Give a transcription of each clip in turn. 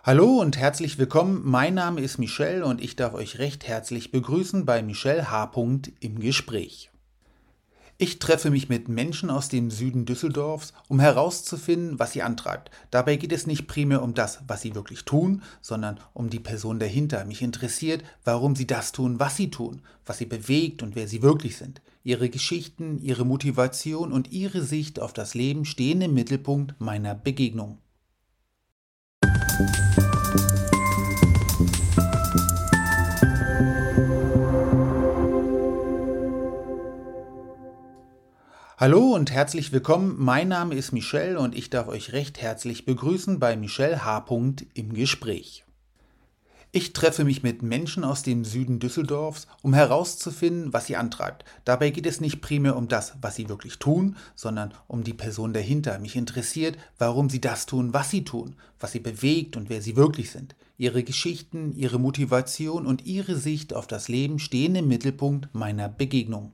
Hallo und herzlich willkommen. Mein Name ist Michel und ich darf euch recht herzlich begrüßen bei Michel H. im Gespräch. Ich treffe mich mit Menschen aus dem Süden Düsseldorfs, um herauszufinden, was sie antreibt. Dabei geht es nicht primär um das, was sie wirklich tun, sondern um die Person dahinter. Mich interessiert, warum sie das tun, was sie bewegt und wer sie wirklich sind. Ihre Geschichten, ihre Motivation und ihre Sicht auf das Leben stehen im Mittelpunkt meiner Begegnung. Hallo und herzlich willkommen. Mein Name ist Michel und ich darf euch recht herzlich begrüßen bei Michel H. im Gespräch. Ich treffe mich mit Menschen aus dem Süden Düsseldorfs, um herauszufinden, was sie antreibt. Dabei geht es nicht primär um das, was sie wirklich tun, sondern um die Person dahinter. Mich interessiert, warum sie das tun, was sie bewegt und wer sie wirklich sind. Ihre Geschichten, ihre Motivation und ihre Sicht auf das Leben stehen im Mittelpunkt meiner Begegnung.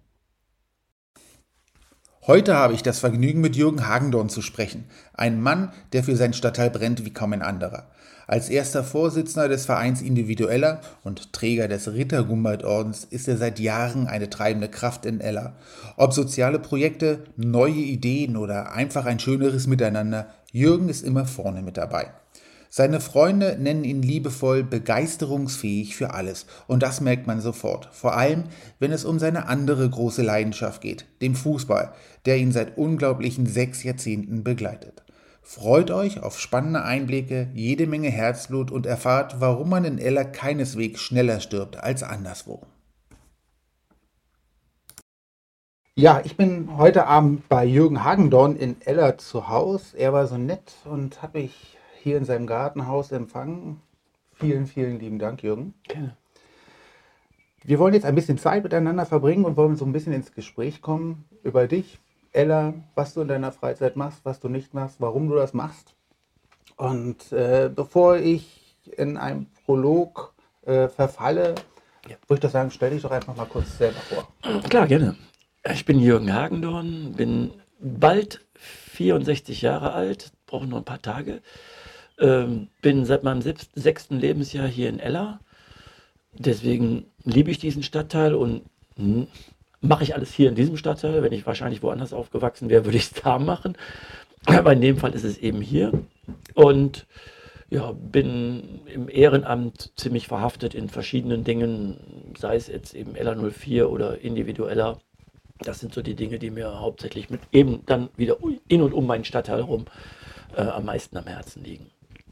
Heute habe ich das Vergnügen, mit Jürgen Hagendorn zu sprechen. Ein Mann, der für seinen Stadtteil brennt wie kaum ein anderer. Als erster Vorsitzender des Vereins Individueller und Träger des Ritter-Gumbert-Ordens ist er seit Jahren eine treibende Kraft in Eller. Ob soziale Projekte, neue Ideen oder einfach ein schöneres Miteinander, Jürgen ist immer vorne mit dabei. Seine Freunde nennen ihn liebevoll begeisterungsfähig für alles und das merkt man sofort, vor allem wenn es um seine andere große Leidenschaft geht, dem Fußball, der ihn seit unglaublichen 6 Jahrzehnten begleitet. Freut euch auf spannende Einblicke, jede Menge Herzblut und erfahrt, warum man in Eller keineswegs schneller stirbt als anderswo. Ja, ich bin heute Abend bei Jürgen Hagendorn in Eller zu Hause. Er war so nett und hat mich hier in seinem Gartenhaus empfangen. Vielen, vielen lieben Dank, Jürgen. Gerne. Wir wollen jetzt ein bisschen Zeit miteinander verbringen und wollen so ein bisschen ins Gespräch kommen über dich, Eller, was du in deiner Freizeit machst, was du nicht machst, warum du das machst. Und bevor ich in einem Prolog verfalle, würde ich doch sagen, stell dich doch einfach mal kurz selber vor. Klar, gerne. Ich bin Jürgen Hagendorn, bin bald 64 Jahre alt, brauche noch ein paar Tage. Bin seit meinem 6. Lebensjahr hier in Eller. Deswegen liebe ich diesen Stadtteil und mache ich alles hier in diesem Stadtteil. Wenn ich wahrscheinlich woanders aufgewachsen wäre, würde ich es da machen. Aber in dem Fall ist es eben hier. Und ja, bin im Ehrenamt ziemlich verhaftet in verschiedenen Dingen, sei es jetzt eben Eller 04 oder Individueller. Das sind so die Dinge, die mir hauptsächlich mit eben dann wieder in und um meinen Stadtteil herum am meisten am Herzen liegen.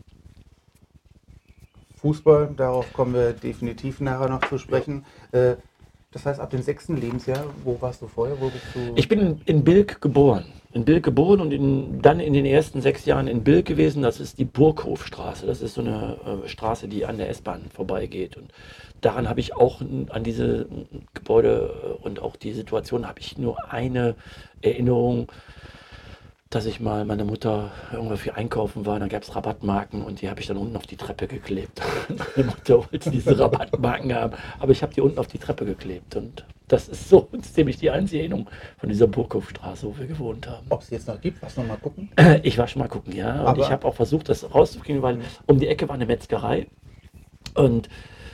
Fußball, darauf kommen wir definitiv nachher noch zu sprechen. Das heißt, ab dem 6. Lebensjahr, wo warst du vorher? Wo bist du? Ich bin in Bilk geboren. In Bilk geboren und dann in den ersten 6 Jahren in Bilk gewesen. Das ist die Burghofstraße. Das ist so eine Straße, die an der S-Bahn vorbeigeht. Und daran habe ich auch, an diese Gebäude und auch die Situation, habe ich nur eine Erinnerung, dass ich mal meine Mutter irgendwo für einkaufen war, dann gab es Rabattmarken und die habe ich dann unten auf die Treppe geklebt. Meine Mutter wollte diese Rabattmarken haben, aber ich habe die unten auf die Treppe geklebt und das ist so ziemlich die einzige Erinnerung von dieser Burghofstraße, wo wir gewohnt haben. Ob es jetzt noch gibt, was noch mal gucken? Ich war schon mal gucken, ja. Und ich habe auch versucht, das rauszukriegen, weil um die Ecke war eine Metzgerei und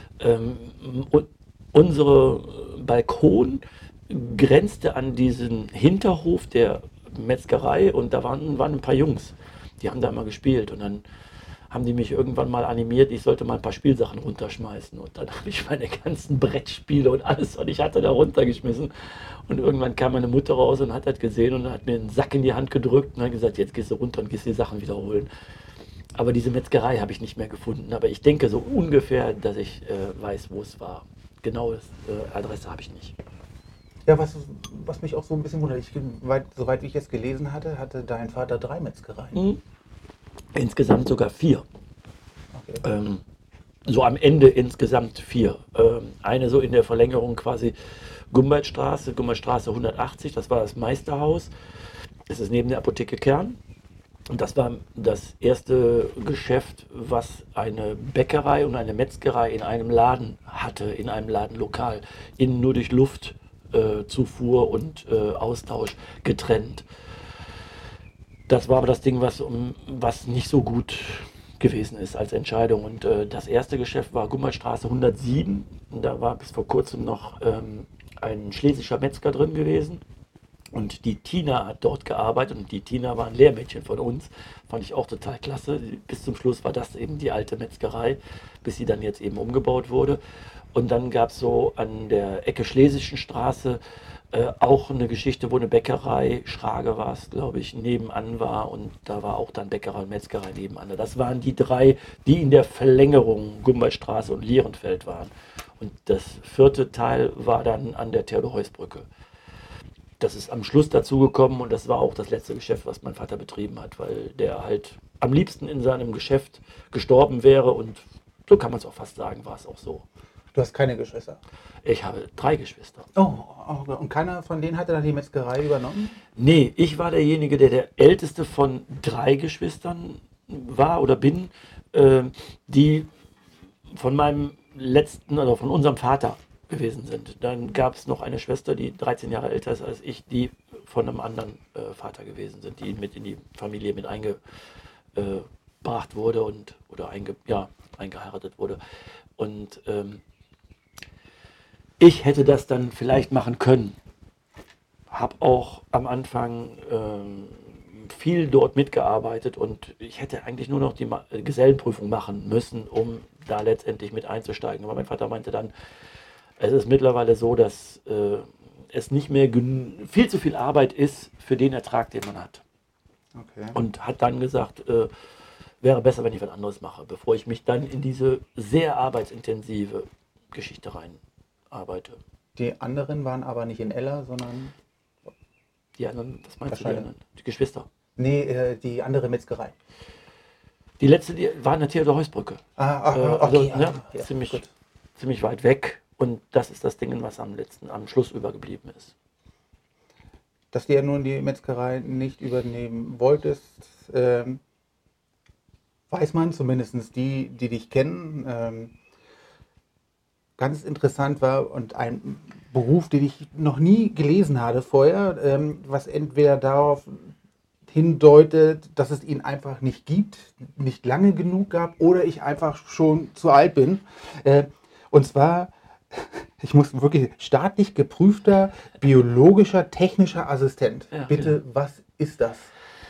unsere Balkon grenzte an diesen Hinterhof der Metzgerei und da waren ein paar Jungs, die haben da mal gespielt und dann haben die mich irgendwann mal animiert, ich sollte mal ein paar Spielsachen runterschmeißen und dann habe ich meine ganzen Brettspiele und alles, was ich hatte, da runtergeschmissen und irgendwann kam meine Mutter raus und hat das gesehen und hat mir einen Sack in die Hand gedrückt und hat gesagt, jetzt gehst du runter und gehst die Sachen wiederholen. Aber diese Metzgerei habe ich nicht mehr gefunden, aber ich denke so ungefähr, dass ich weiß, wo es war. Genaue Adresse habe ich nicht. Ja, was mich auch so ein bisschen wundert, soweit wie ich es gelesen hatte, hatte dein Vater 3 Metzgereien. Insgesamt sogar 4. Okay. So am Ende insgesamt 4. Eine so in der Verlängerung quasi Gumbertstraße 180, das war das Meisterhaus. Das ist neben der Apotheke Kern. Und das war das erste Geschäft, was eine Bäckerei und eine Metzgerei in einem Laden hatte, in einem Ladenlokal. Innen nur durch Luftzufuhr und Austausch getrennt. Das war aber das Ding, was nicht so gut gewesen ist als Entscheidung. Und das erste Geschäft war Gummertstraße 107. Und da war bis vor kurzem noch ein schlesischer Metzger drin gewesen. Und die Tina hat dort gearbeitet und die Tina war ein Lehrmädchen von uns. Fand ich auch total klasse. Bis zum Schluss war das eben die alte Metzgerei, bis sie dann jetzt eben umgebaut wurde. Und dann gab es so an der Ecke Schlesischen Straße auch eine Geschichte, wo eine Bäckerei, Schrage war es, glaube ich, nebenan war. Und da war auch dann Bäckerei und Metzgerei nebenan. Das waren die drei, die in der Verlängerung Gumballstraße und Lierenfeld waren. Und das vierte Teil war dann an der Theodor-Heuss-Brücke. Das ist am Schluss dazu gekommen und das war auch das letzte Geschäft, was mein Vater betrieben hat, weil der halt am liebsten in seinem Geschäft gestorben wäre und so kann man es auch fast sagen, war es auch so. Du hast keine Geschwister? Ich habe 3 Geschwister. Oh, und keiner von denen hatte dann die Metzgerei übernommen? Nee, ich war derjenige, der älteste von 3 Geschwistern war oder bin, die von meinem letzten oder von unserem Vater gewesen sind. Dann gab es noch eine Schwester, die 13 Jahre älter ist als ich, die von einem anderen Vater gewesen sind, die mit in die Familie mit eingebracht wurde und oder eingeheiratet wurde. Und ich hätte das dann vielleicht machen können. Habe auch am Anfang viel dort mitgearbeitet und ich hätte eigentlich nur noch die Gesellenprüfung machen müssen, um da letztendlich mit einzusteigen. Aber mein Vater meinte dann, es ist mittlerweile so, dass es nicht mehr viel zu viel Arbeit ist für den Ertrag, den man hat. Okay. Und hat dann gesagt, wäre besser, wenn ich was anderes mache, bevor ich mich dann in diese sehr arbeitsintensive Geschichte rein arbeite. Die anderen waren aber nicht in Ella, sondern... Die anderen, was meinst du, die anderen? Die Geschwister? Nee, die andere Metzgerei. Die letzte, die war an der Theodor-Heuss-Brücke. Okay. Also, ja, ziemlich weit weg. Und das ist das Ding, was am Schluss übergeblieben ist. Dass du ja nun die Metzgerei nicht übernehmen wolltest, weiß man, zumindest die dich kennen. Ganz interessant war und ein Beruf, den ich noch nie gelesen hatte vorher, was entweder darauf hindeutet, dass es ihn einfach nicht gibt, nicht lange genug gab oder ich einfach schon zu alt bin. Und zwar, ich muss wirklich staatlich geprüfter biologischer technischer Assistent. Ja, Bitte, was ist das?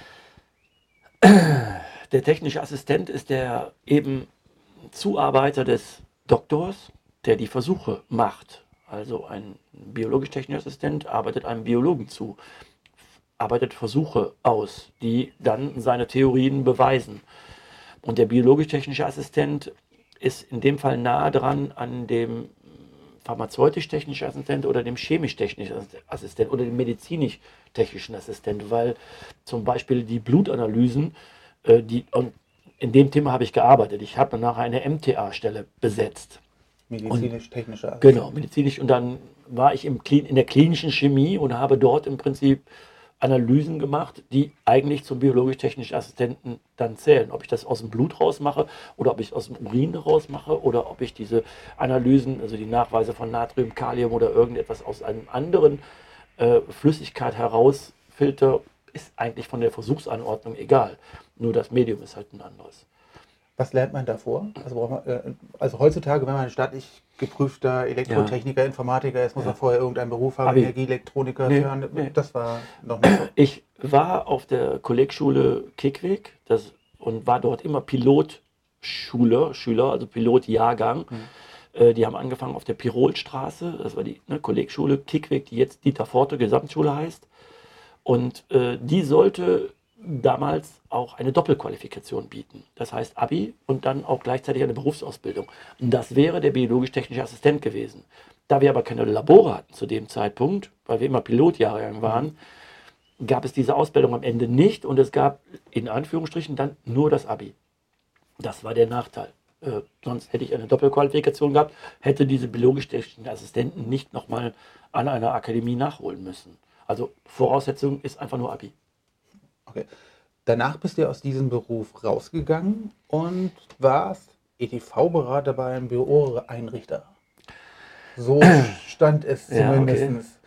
Der technische Assistent ist der eben Zuarbeiter des Doktors, der die Versuche macht. Also ein biologisch-technischer Assistent arbeitet einem Biologen zu, arbeitet Versuche aus, die dann seine Theorien beweisen. Und der biologisch-technische Assistent ist in dem Fall nahe dran an dem pharmazeutisch-technischen Assistent oder dem chemisch-technischen Assistent oder dem medizinisch-technischen Assistent, weil zum Beispiel die Blutanalysen, und in dem Thema habe ich gearbeitet. Ich habe danach eine MTA-Stelle besetzt. Medizinisch-technischer Assistent. Genau, medizinisch. Und dann war ich in der klinischen Chemie und habe dort im Prinzip Analysen gemacht, die eigentlich zum biologisch-technischen Assistenten dann zählen. Ob ich das aus dem Blut rausmache oder ob ich es aus dem Urin rausmache oder ob ich diese Analysen, also die Nachweise von Natrium, Kalium oder irgendetwas aus einem anderen Flüssigkeit herausfilter, ist eigentlich von der Versuchsanordnung egal. Nur das Medium ist halt ein anderes. Was lernt man davor? Also heutzutage, wenn man ein staatlich geprüfter Elektrotechniker, Informatiker ist, muss man vorher irgendeinen Beruf haben, Energieelektroniker. Nee. Das war noch nicht so. Ich war auf der Kollegschule Kickweg und war dort immer Pilotschüler, also Pilotjahrgang. Die haben angefangen auf der Pirolstraße, das war die Kollegschule Kickweg, die jetzt Dieter Forte Gesamtschule heißt. Und die sollte damals auch eine Doppelqualifikation bieten. Das heißt Abi und dann auch gleichzeitig eine Berufsausbildung. Und das wäre der biologisch-technische Assistent gewesen. Da wir aber keine Labore hatten zu dem Zeitpunkt, weil wir immer Pilotjahrgang waren, gab es diese Ausbildung am Ende nicht und es gab in Anführungsstrichen dann nur das Abi. Das war der Nachteil. Sonst hätte ich eine Doppelqualifikation gehabt, hätte diese biologisch-technischen Assistenten nicht nochmal an einer Akademie nachholen müssen. Also Voraussetzung ist einfach nur Abi. Okay. Danach bist du aus diesem Beruf rausgegangen und warst EDV-Berater bei einem Büroeinrichter. So stand es zumindest.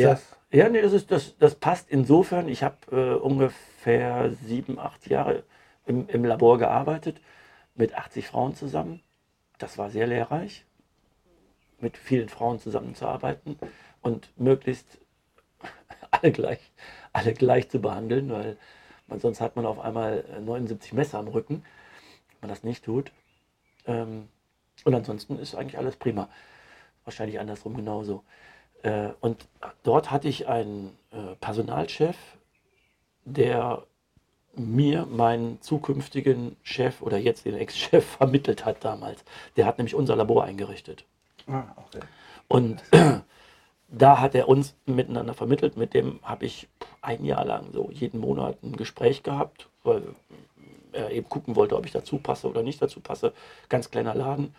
Das passt insofern. Ich habe ungefähr 7, 8 Jahre im Labor gearbeitet, mit 80 Frauen zusammen. Das war sehr lehrreich, mit vielen Frauen zusammenzuarbeiten und möglichst alle gleich, alle gleich zu behandeln, weil sonst hat man auf einmal 79 Messer am Rücken, wenn man das nicht tut. Und ansonsten ist eigentlich alles prima. Wahrscheinlich andersrum genauso. Und dort hatte ich einen Personalchef, der mir meinen zukünftigen Chef oder jetzt den Ex-Chef vermittelt hat damals. Der hat nämlich unser Labor eingerichtet. Okay. Und da hat er uns miteinander vermittelt. Mit dem habe ich ein Jahr lang so jeden Monat ein Gespräch gehabt, weil er eben gucken wollte, ob ich dazu passe oder nicht dazu passe. Ganz kleiner Laden.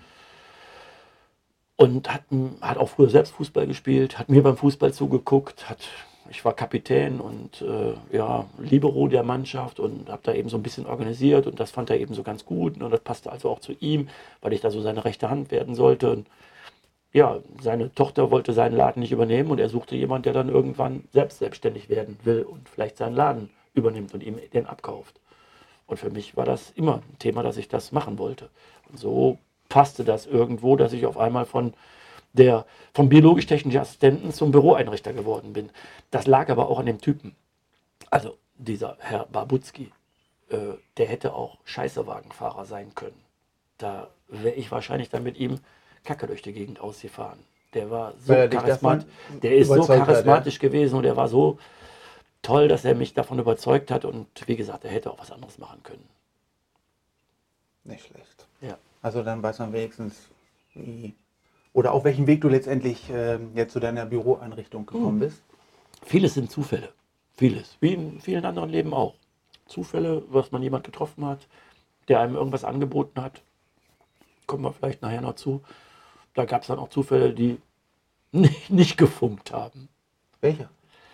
Und hat auch früher selbst Fußball gespielt, hat mir beim Fußball zugeguckt, ich war Kapitän und Libero der Mannschaft und habe da eben so ein bisschen organisiert und das fand er eben so ganz gut und das passte also auch zu ihm, weil ich da so seine rechte Hand werden sollte. Und ja, seine Tochter wollte seinen Laden nicht übernehmen und er suchte jemanden, der dann irgendwann selbstständig werden will und vielleicht seinen Laden übernimmt und ihm den abkauft. Und für mich war das immer ein Thema, dass ich das machen wollte. Und so passte das irgendwo, dass ich auf einmal vom biologisch-technischen Assistenten zum Büroeinrichter geworden bin. Das lag aber auch an dem Typen. Also dieser Herr Barbutski, der hätte auch Scheißewagenfahrer sein können. Da wäre ich wahrscheinlich dann mit ihm Kacke durch die Gegend ausgefahren. Der war so charismatisch, der ist so charismatisch gewesen und der war so toll, dass er mich davon überzeugt hat und wie gesagt, er hätte auch was anderes machen können. Nicht schlecht. Ja. Also dann weiß man wenigstens, oder auf welchem Weg du letztendlich jetzt zu deiner Büroeinrichtung gekommen bist. Vieles sind Zufälle. Vieles. Wie in vielen anderen Leben auch. Zufälle, was man jemand getroffen hat, der einem irgendwas angeboten hat. Kommen wir vielleicht nachher noch zu. Da gab es dann auch Zufälle, die nicht gefunkt haben. Welche?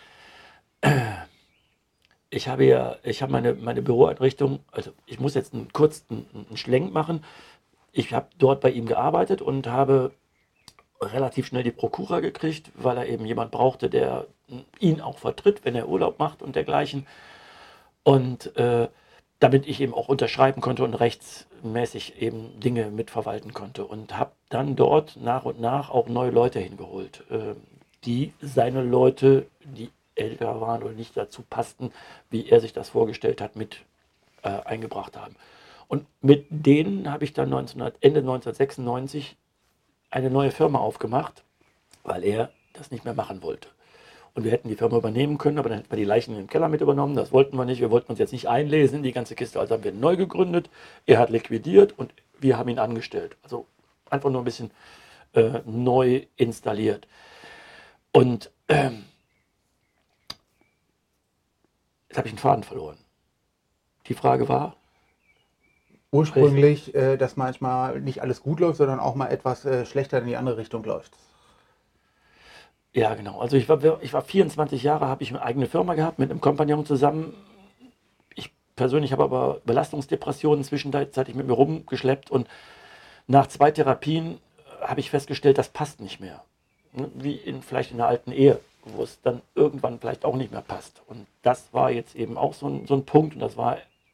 Ich habe meine Büroeinrichtung, also ich muss jetzt einen kurzen Schlenk machen. Ich habe dort bei ihm gearbeitet und habe relativ schnell die Prokura gekriegt, weil er eben jemand brauchte, der ihn auch vertritt, wenn er Urlaub macht und dergleichen. Und damit ich eben auch unterschreiben konnte und rechtsmäßig eben Dinge mitverwalten konnte. Und habe dann dort nach und nach auch neue Leute hingeholt, die seine Leute, die älter waren oder nicht dazu passten, wie er sich das vorgestellt hat, mit eingebracht haben. Und mit denen habe ich dann Ende 1996 eine neue Firma aufgemacht, weil er das nicht mehr machen wollte. Und wir hätten die Firma übernehmen können, aber dann hätten wir die Leichen im Keller mit übernommen. Das wollten wir nicht. Wir wollten uns jetzt nicht einlesen in die ganze Kiste. Also haben wir neu gegründet. Er hat liquidiert und wir haben ihn angestellt. Also einfach nur ein bisschen neu installiert. Und jetzt habe ich einen Faden verloren. Die Frage war? Ursprünglich, dass manchmal nicht alles gut läuft, sondern auch mal etwas schlechter in die andere Richtung läuft. Ja, genau. Also ich war 24 Jahre, habe ich eine eigene Firma gehabt mit einem Kompagnon zusammen. Ich persönlich habe aber Belastungsdepressionen zwischenzeitlich mit mir rumgeschleppt und nach 2 Therapien habe ich festgestellt, das passt nicht mehr. Wie vielleicht in einer alten Ehe, wo es dann irgendwann vielleicht auch nicht mehr passt. Und das war jetzt eben auch so ein Punkt und das war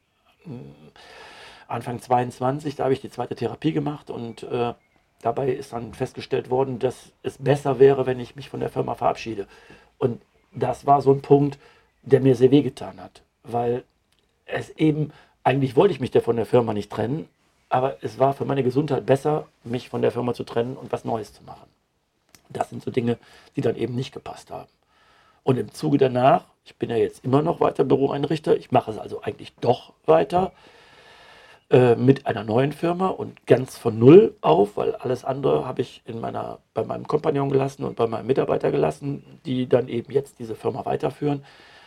Anfang 22, da habe ich die 2. Therapie gemacht und dabei ist dann festgestellt worden, dass es besser wäre, wenn ich mich von der Firma verabschiede. Und das war so ein Punkt, der mir sehr wehgetan hat, weil eigentlich wollte ich mich von der Firma nicht trennen, aber es war für meine Gesundheit besser, mich von der Firma zu trennen und was Neues zu machen. Das sind so Dinge, die dann eben nicht gepasst haben. Und im Zuge danach, ich bin ja jetzt immer noch weiter Büroeinrichter, ich mache es also eigentlich doch weiter, mit einer neuen Firma und ganz von Null auf, weil alles andere habe ich bei meinem Kompagnon gelassen und bei meinem Mitarbeiter gelassen, die dann eben jetzt diese Firma weiterführen.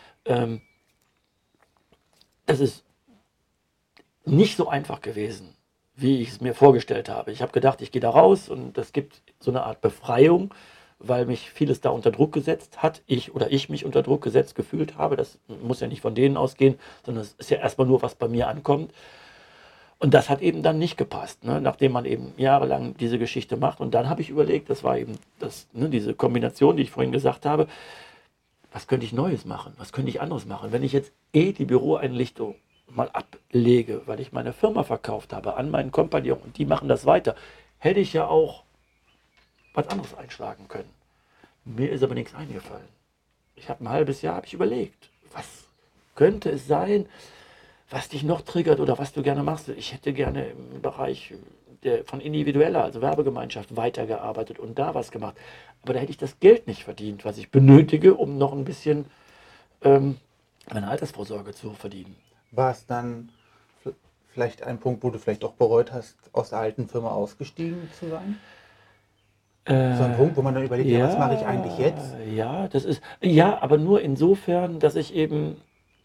Das ist nicht so einfach gewesen, wie ich es mir vorgestellt habe. Ich habe gedacht, ich gehe da raus und es gibt so eine Art Befreiung, weil mich vieles da unter Druck gesetzt hat, ich mich unter Druck gesetzt gefühlt habe. Das muss ja nicht von denen ausgehen, sondern es ist ja erstmal nur, was bei mir ankommt. Und das hat eben dann nicht gepasst, ne? Nachdem man eben jahrelang diese Geschichte macht. Und dann habe ich überlegt, das war eben diese Kombination, die ich vorhin gesagt habe, was könnte ich Neues machen? Was könnte ich anderes machen? Wenn ich jetzt die Büroeinrichtung mal ablege, weil ich meine Firma verkauft habe an meinen Kompagnon und die machen das weiter, hätte ich ja auch was anderes einschlagen können. Mir ist aber nichts eingefallen. Ich habe ein halbes Jahr hab ich überlegt, was könnte es sein, was dich noch triggert oder was du gerne machst. Ich hätte gerne im Bereich von individueller, also Werbegemeinschaft, weitergearbeitet und da was gemacht. Aber da hätte ich das Geld nicht verdient, was ich benötige, um noch ein bisschen meine Altersvorsorge zu verdienen. War es dann vielleicht ein Punkt, wo du vielleicht auch bereut hast, aus der alten Firma ausgestiegen zu sein? So ein Punkt, wo man dann überlegt, ja, was mache ich eigentlich jetzt? Ja, das ist, ja, aber nur insofern, dass ich eben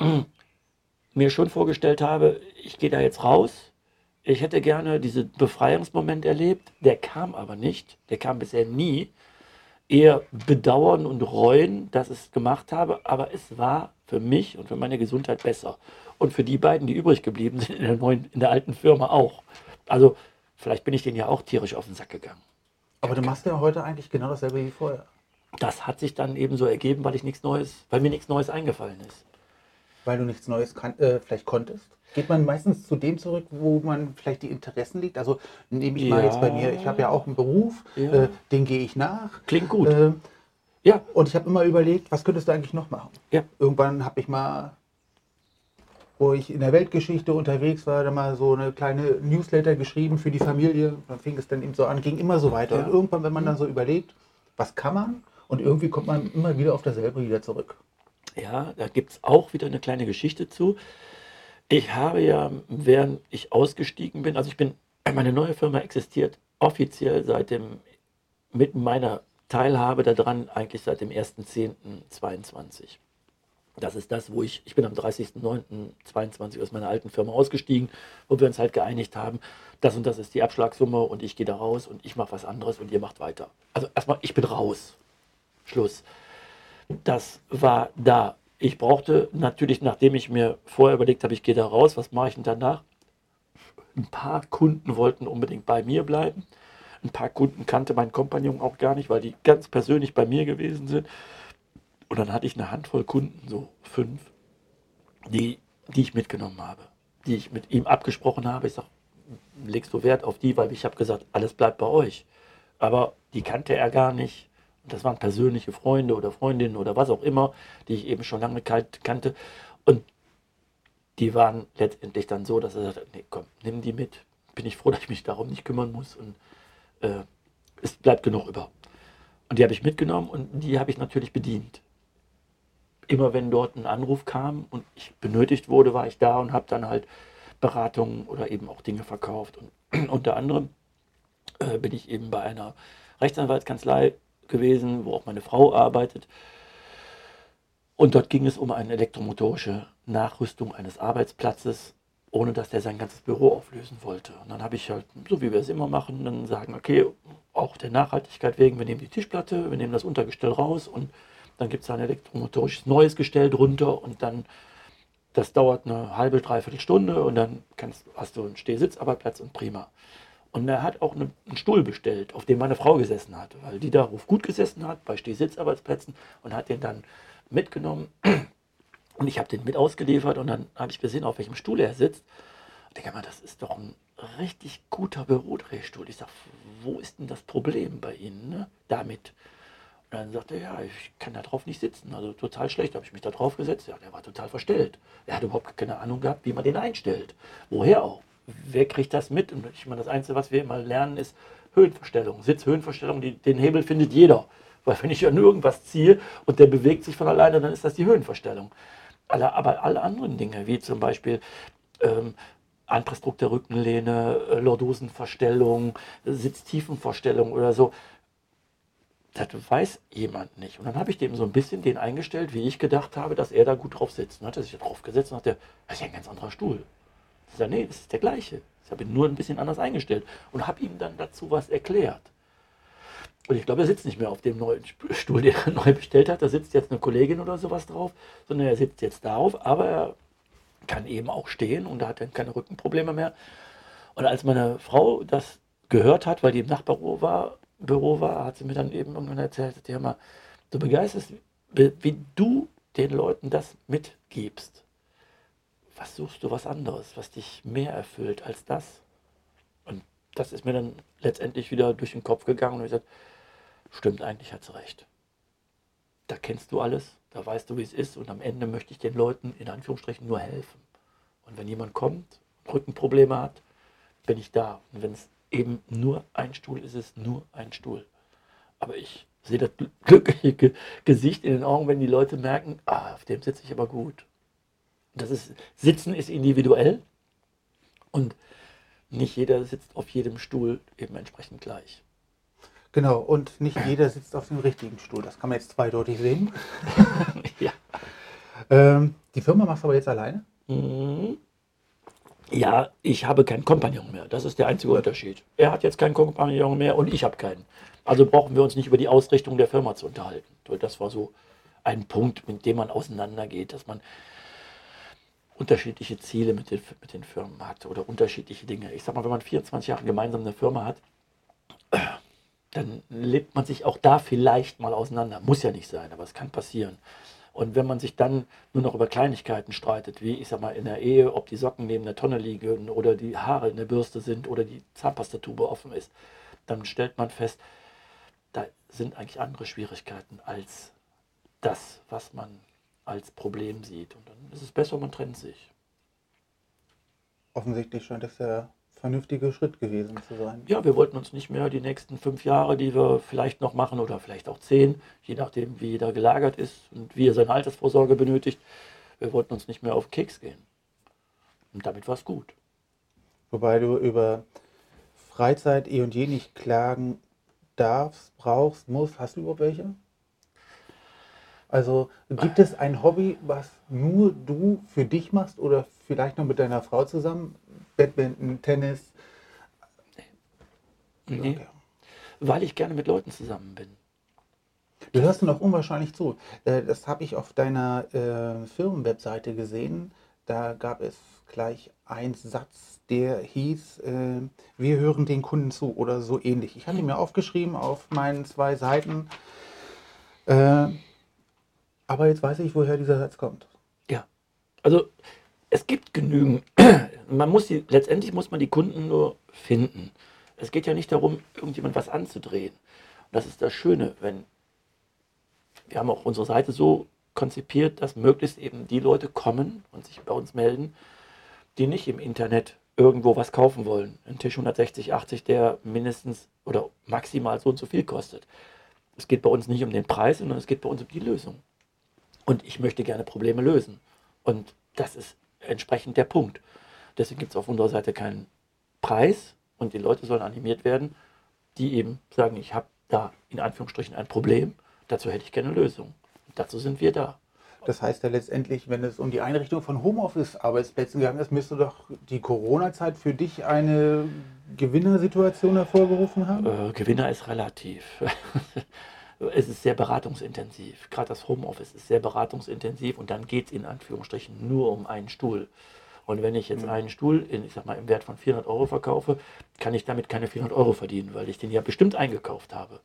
mir schon vorgestellt habe, ich gehe da jetzt raus. Ich hätte gerne diesen Befreiungsmoment erlebt, der kam aber nicht, der kam bisher nie. Eher bedauern und reuen, dass ich es gemacht habe, aber es war für mich und für meine Gesundheit besser. Und für die beiden, die übrig geblieben sind in der alten Firma auch. Also vielleicht bin ich denen ja auch tierisch auf den Sack gegangen. Aber du machst ja heute eigentlich genau dasselbe wie vorher. Das hat sich dann eben so ergeben, weil mir nichts Neues eingefallen ist. Weil du nichts Neues vielleicht konntest? Geht man meistens zu dem zurück, wo man vielleicht die Interessen liegt? Also nehme ich mal jetzt bei mir, ich habe ja auch einen Beruf, Ja. den gehe ich nach. Klingt gut. Ja. Und ich habe immer überlegt, was könntest du eigentlich noch machen? Ja. Irgendwann habe ich mal, wo ich in der Weltgeschichte unterwegs war, dann mal so eine kleine Newsletter geschrieben für die Familie. Dann fing es dann eben so an, ging immer so weiter. Ja. Und irgendwann, wenn man dann so überlegt, was kann man? Und irgendwie kommt man immer wieder auf dasselbe wieder zurück. Ja, da gibt es auch wieder eine kleine Geschichte zu. Ich habe ja, während ich ausgestiegen bin, meine neue Firma existiert offiziell mit meiner Teilhabe daran eigentlich seit dem 1.10.22. Das ist das, ich bin am 30.09.22 aus meiner alten Firma ausgestiegen, wo wir uns halt geeinigt haben, das und das ist die Abschlagssumme und ich gehe da raus und ich mache was anderes und ihr macht weiter. Also erstmal, ich bin raus. Schluss. Das war da. Ich brauchte natürlich, nachdem ich mir vorher überlegt habe, ich gehe da raus, was mache ich denn danach? Ein paar Kunden wollten unbedingt bei mir bleiben. Ein paar Kunden kannte mein Kompagnon auch gar nicht, weil die ganz persönlich bei mir gewesen sind. Und dann hatte ich eine Handvoll Kunden, so 5, die ich mitgenommen habe, die ich mit ihm abgesprochen habe. Ich sage, legst du Wert auf die, weil ich habe gesagt, alles bleibt bei euch. Aber die kannte er gar nicht. Und das waren persönliche Freunde oder Freundinnen oder was auch immer, die ich eben schon lange kannte. Und die waren letztendlich dann so, dass er sagte, nee, komm, nimm die mit. Bin ich froh, dass ich mich darum nicht kümmern muss. Und es bleibt genug über. Und die habe ich mitgenommen und die habe ich natürlich bedient. Immer wenn dort ein Anruf kam und ich benötigt wurde, war ich da und habe dann halt Beratungen oder eben auch Dinge verkauft. Und unter anderem bin ich eben bei einer Rechtsanwaltskanzlei gewesen, wo auch meine Frau arbeitet. Und dort ging es um eine elektromotorische Nachrüstung eines Arbeitsplatzes, ohne dass der sein ganzes Büro auflösen wollte. Und dann habe ich halt, so wie wir es immer machen, dann sagen, okay, auch der Nachhaltigkeit wegen, wir nehmen die Tischplatte, wir nehmen das Untergestell raus und dann gibt es ein elektromotorisches neues Gestell drunter und dann, das dauert eine halbe, dreiviertel Stunde und dann hast du einen Stehsitzarbeitsplatz und prima. Und er hat auch einen Stuhl bestellt, auf dem meine Frau gesessen hat, weil die darauf gut gesessen hat, bei Stehsitzarbeitsplätzen und hat den dann mitgenommen und ich habe den mit ausgeliefert und dann habe ich gesehen, auf welchem Stuhl er sitzt. Und denke mal, das ist doch ein richtig guter Bürodrehstuhl. Ich sage, wo ist denn das Problem bei Ihnen, ne, damit? Und dann sagte er, ja, ich kann da drauf nicht sitzen, also total schlecht. Da habe ich mich da drauf gesetzt, ja, der war total verstellt. Er hat überhaupt keine Ahnung gehabt, wie man den einstellt. Woher auch? Wer kriegt das mit? Und ich meine, das Einzige, was wir immer lernen, ist Höhenverstellung, Sitzhöhenverstellung. Den Hebel findet jeder. Weil wenn ich an irgendwas ziehe und der bewegt sich von alleine, dann ist das die Höhenverstellung. Aber alle anderen Dinge, wie zum Beispiel Anpressdruck der Rückenlehne, Lordosenverstellung, Sitztiefenverstellung oder so, das weiß jemand nicht. Und dann habe ich dem so ein bisschen den eingestellt, wie ich gedacht habe, dass er da gut drauf sitzt. Und dann hat er sich da drauf gesetzt und sagte, das ist ja ein ganz anderer Stuhl. Ich sage, nee, das ist der gleiche. Ich habe ihn nur ein bisschen anders eingestellt und habe ihm dann dazu was erklärt. Und ich glaube, er sitzt nicht mehr auf dem neuen Stuhl, den er neu bestellt hat. Da sitzt jetzt eine Kollegin oder sowas drauf, sondern er sitzt jetzt darauf, aber er kann eben auch stehen und da hat dann keine Rückenprobleme mehr. Und als meine Frau das gehört hat, weil die im Nachbarbüro war, hat sie mir dann eben irgendwann erzählt, hör mal, du begeisterst, wie du den Leuten das mitgibst. was suchst du was anderes, was dich mehr erfüllt als das? Und das ist mir dann letztendlich wieder durch den Kopf gegangen und ich gesagt, stimmt, eigentlich hat sie recht. Da kennst du alles, da weißt du, wie es ist und am Ende möchte ich den Leuten in Anführungsstrichen nur helfen. Und wenn jemand kommt, Rückenprobleme hat, bin ich da. Und wenn es eben nur ein Stuhl ist, ist es nur ein Stuhl. Aber ich sehe das glückliche Gesicht in den Augen, wenn die Leute merken, auf dem sitze ich aber gut. Sitzen ist individuell und nicht jeder sitzt auf jedem Stuhl eben entsprechend gleich. Genau, und nicht jeder sitzt auf dem richtigen Stuhl. Das kann man jetzt zweideutig sehen. Ja. Die Firma machst du aber jetzt alleine? Ja, ich habe keinen Kompagnon mehr. Das ist der einzige Unterschied. Er hat jetzt keinen Kompagnon mehr und ich habe keinen. Also brauchen wir uns nicht über die Ausrichtung der Firma zu unterhalten. Das war so ein Punkt, mit dem man auseinandergeht, dass man unterschiedliche Ziele mit den Firmen hat oder unterschiedliche Dinge. Ich sag mal, wenn man 24 Jahre gemeinsam eine Firma hat, dann lebt man sich auch da vielleicht mal auseinander. Muss ja nicht sein, aber es kann passieren. Und wenn man sich dann nur noch über Kleinigkeiten streitet, wie ich sag mal in der Ehe, ob die Socken neben der Tonne liegen oder die Haare in der Bürste sind oder die Zahnpastatube offen ist, dann stellt man fest, da sind eigentlich andere Schwierigkeiten als das, was man als Problem sieht. Und dann ist es besser, man trennt sich. Offensichtlich scheint das der vernünftige Schritt gewesen zu sein. Ja, wir wollten uns nicht mehr die nächsten 5 Jahre, die wir vielleicht noch machen oder vielleicht auch 10, je nachdem wie jeder gelagert ist und wie er seine Altersvorsorge benötigt, wir wollten uns nicht mehr auf den Keks gehen. Und damit war es gut. Wobei du über Freizeit eh und je nicht klagen darfst, brauchst, musst. Hast du überhaupt welche? Also gibt es ein Hobby, was nur du für dich machst oder vielleicht noch mit deiner Frau zusammen? Badminton, Tennis? Nee, Okay. weil ich gerne mit Leuten zusammen bin. Du hörst noch unwahrscheinlich zu. Das habe ich auf deiner Firmenwebseite gesehen. Da gab es gleich einen Satz, der hieß, wir hören den Kunden zu oder so ähnlich. Ich hatte ihn mir aufgeschrieben auf meinen 2 Seiten. Aber jetzt weiß ich, woher dieser Satz kommt. Ja, also es gibt genügend. Letztendlich muss man die Kunden nur finden. Es geht ja nicht darum, irgendjemand was anzudrehen. Und das ist das Schöne, wir haben auch unsere Seite so konzipiert, dass möglichst eben die Leute kommen und sich bei uns melden, die nicht im Internet irgendwo was kaufen wollen. Ein Tisch 160, 80, der mindestens oder maximal so und so viel kostet. Es geht bei uns nicht um den Preis, sondern es geht bei uns um die Lösung. Und ich möchte gerne Probleme lösen. Und das ist entsprechend der Punkt. Deswegen gibt es auf unserer Seite keinen Preis und die Leute sollen animiert werden, die eben sagen, ich habe da in Anführungsstrichen ein Problem, dazu hätte ich gerne eine Lösung. Und dazu sind wir da. Das heißt ja letztendlich, wenn es um die Einrichtung von Homeoffice-Arbeitsplätzen gegangen ist, müsste doch die Corona-Zeit für dich eine Gewinnersituation hervorgerufen haben? Gewinner ist relativ. Es ist sehr beratungsintensiv. Gerade das Homeoffice ist sehr beratungsintensiv und dann geht es in Anführungsstrichen nur um einen Stuhl. Und wenn ich jetzt einen Stuhl ich sag mal, im Wert von 400 Euro verkaufe, kann ich damit keine 400 Euro verdienen, weil ich den ja bestimmt eingekauft habe.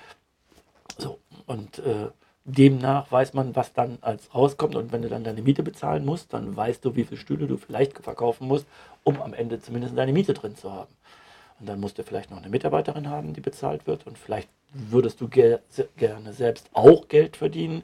So, und demnach weiß man, was dann als rauskommt. Und wenn du dann deine Miete bezahlen musst, dann weißt du, wie viele Stühle du vielleicht verkaufen musst, um am Ende zumindest deine Miete drin zu haben. Und dann musst du vielleicht noch eine Mitarbeiterin haben, die bezahlt wird. Und vielleicht würdest du gerne selbst auch Geld verdienen.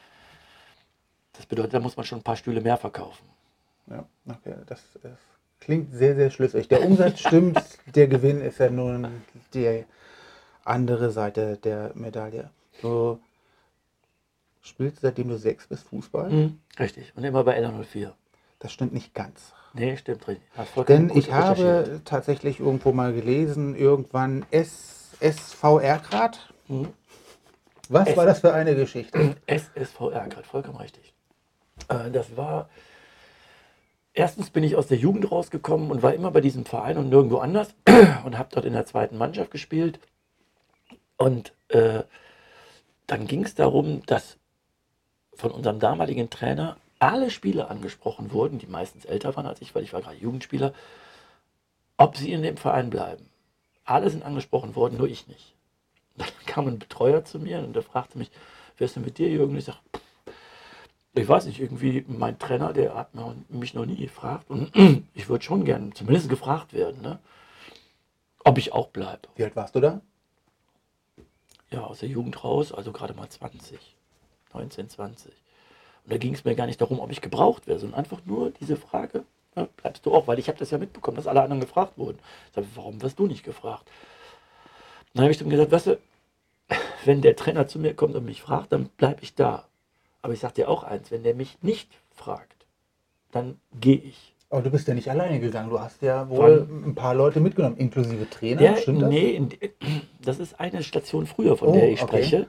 Das bedeutet, da muss man schon ein paar Stühle mehr verkaufen. Ja, okay, das klingt sehr, sehr schlüssig. Der Umsatz stimmt, der Gewinn ist ja nun die andere Seite der Medaille. Du spielst seitdem du 6 bist Fußball? Richtig, und immer bei LA04. Das stimmt nicht ganz. Nee, stimmt richtig. Denn ich habe tatsächlich irgendwo mal gelesen, irgendwann SSV Erkrath. Was war das für eine Geschichte? SSV Erkrath, vollkommen richtig. Das war, erstens bin ich aus der Jugend rausgekommen und war immer bei diesem Verein und nirgendwo anders und habe dort in der 2. Mannschaft gespielt. Und dann ging es darum, dass von unserem damaligen Trainer alle Spieler angesprochen wurden, die meistens älter waren als ich, weil ich war gerade Jugendspieler, ob sie in dem Verein bleiben. Alle sind angesprochen worden, nur ich nicht. Dann kam ein Betreuer zu mir und der fragte mich, wer ist denn mit dir, Jürgen? Und ich sage, Ich weiß nicht, irgendwie mein Trainer, der hat mich noch nie gefragt und ich würde schon gerne zumindest gefragt werden, ne? Ob ich auch bleibe. Wie alt warst du da? Ja, aus der Jugend raus, also gerade mal 20, 19, 20. Und da ging es mir gar nicht darum, ob ich gebraucht wäre, sondern einfach nur diese Frage, ja, bleibst du auch? Weil ich habe das ja mitbekommen, dass alle anderen gefragt wurden. Ich sage, warum wirst du nicht gefragt? Dann habe ich dann gesagt, weißt du, wenn der Trainer zu mir kommt und mich fragt, dann bleibe ich da. Aber ich sage dir auch eins, wenn der mich nicht fragt, dann gehe ich. Aber du bist ja nicht alleine gegangen. Du hast ja wohl ein paar Leute mitgenommen, inklusive Trainer. Stimmt das? Nee, das ist eine Station früher, von der ich spreche.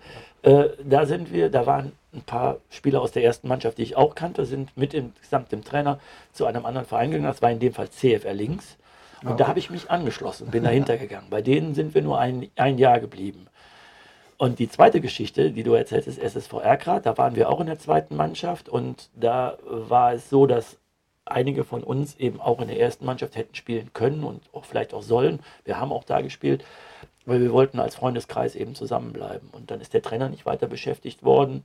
Da waren ein paar Spieler aus der ersten Mannschaft, die ich auch kannte, sind mit insgesamt dem Trainer zu einem anderen Verein gegangen. Das war in dem Fall CFR Links. Und da habe ich mich angeschlossen, bin dahinter gegangen. Bei denen sind wir nur ein Jahr geblieben. Und die zweite Geschichte, die du erzählst, ist SSV Erkrath. Da waren wir auch in der zweiten Mannschaft und da war es so, dass einige von uns eben auch in der ersten Mannschaft hätten spielen können und auch vielleicht auch sollen. Wir haben auch da gespielt, weil wir wollten als Freundeskreis eben zusammenbleiben. Und dann ist der Trainer nicht weiter beschäftigt worden.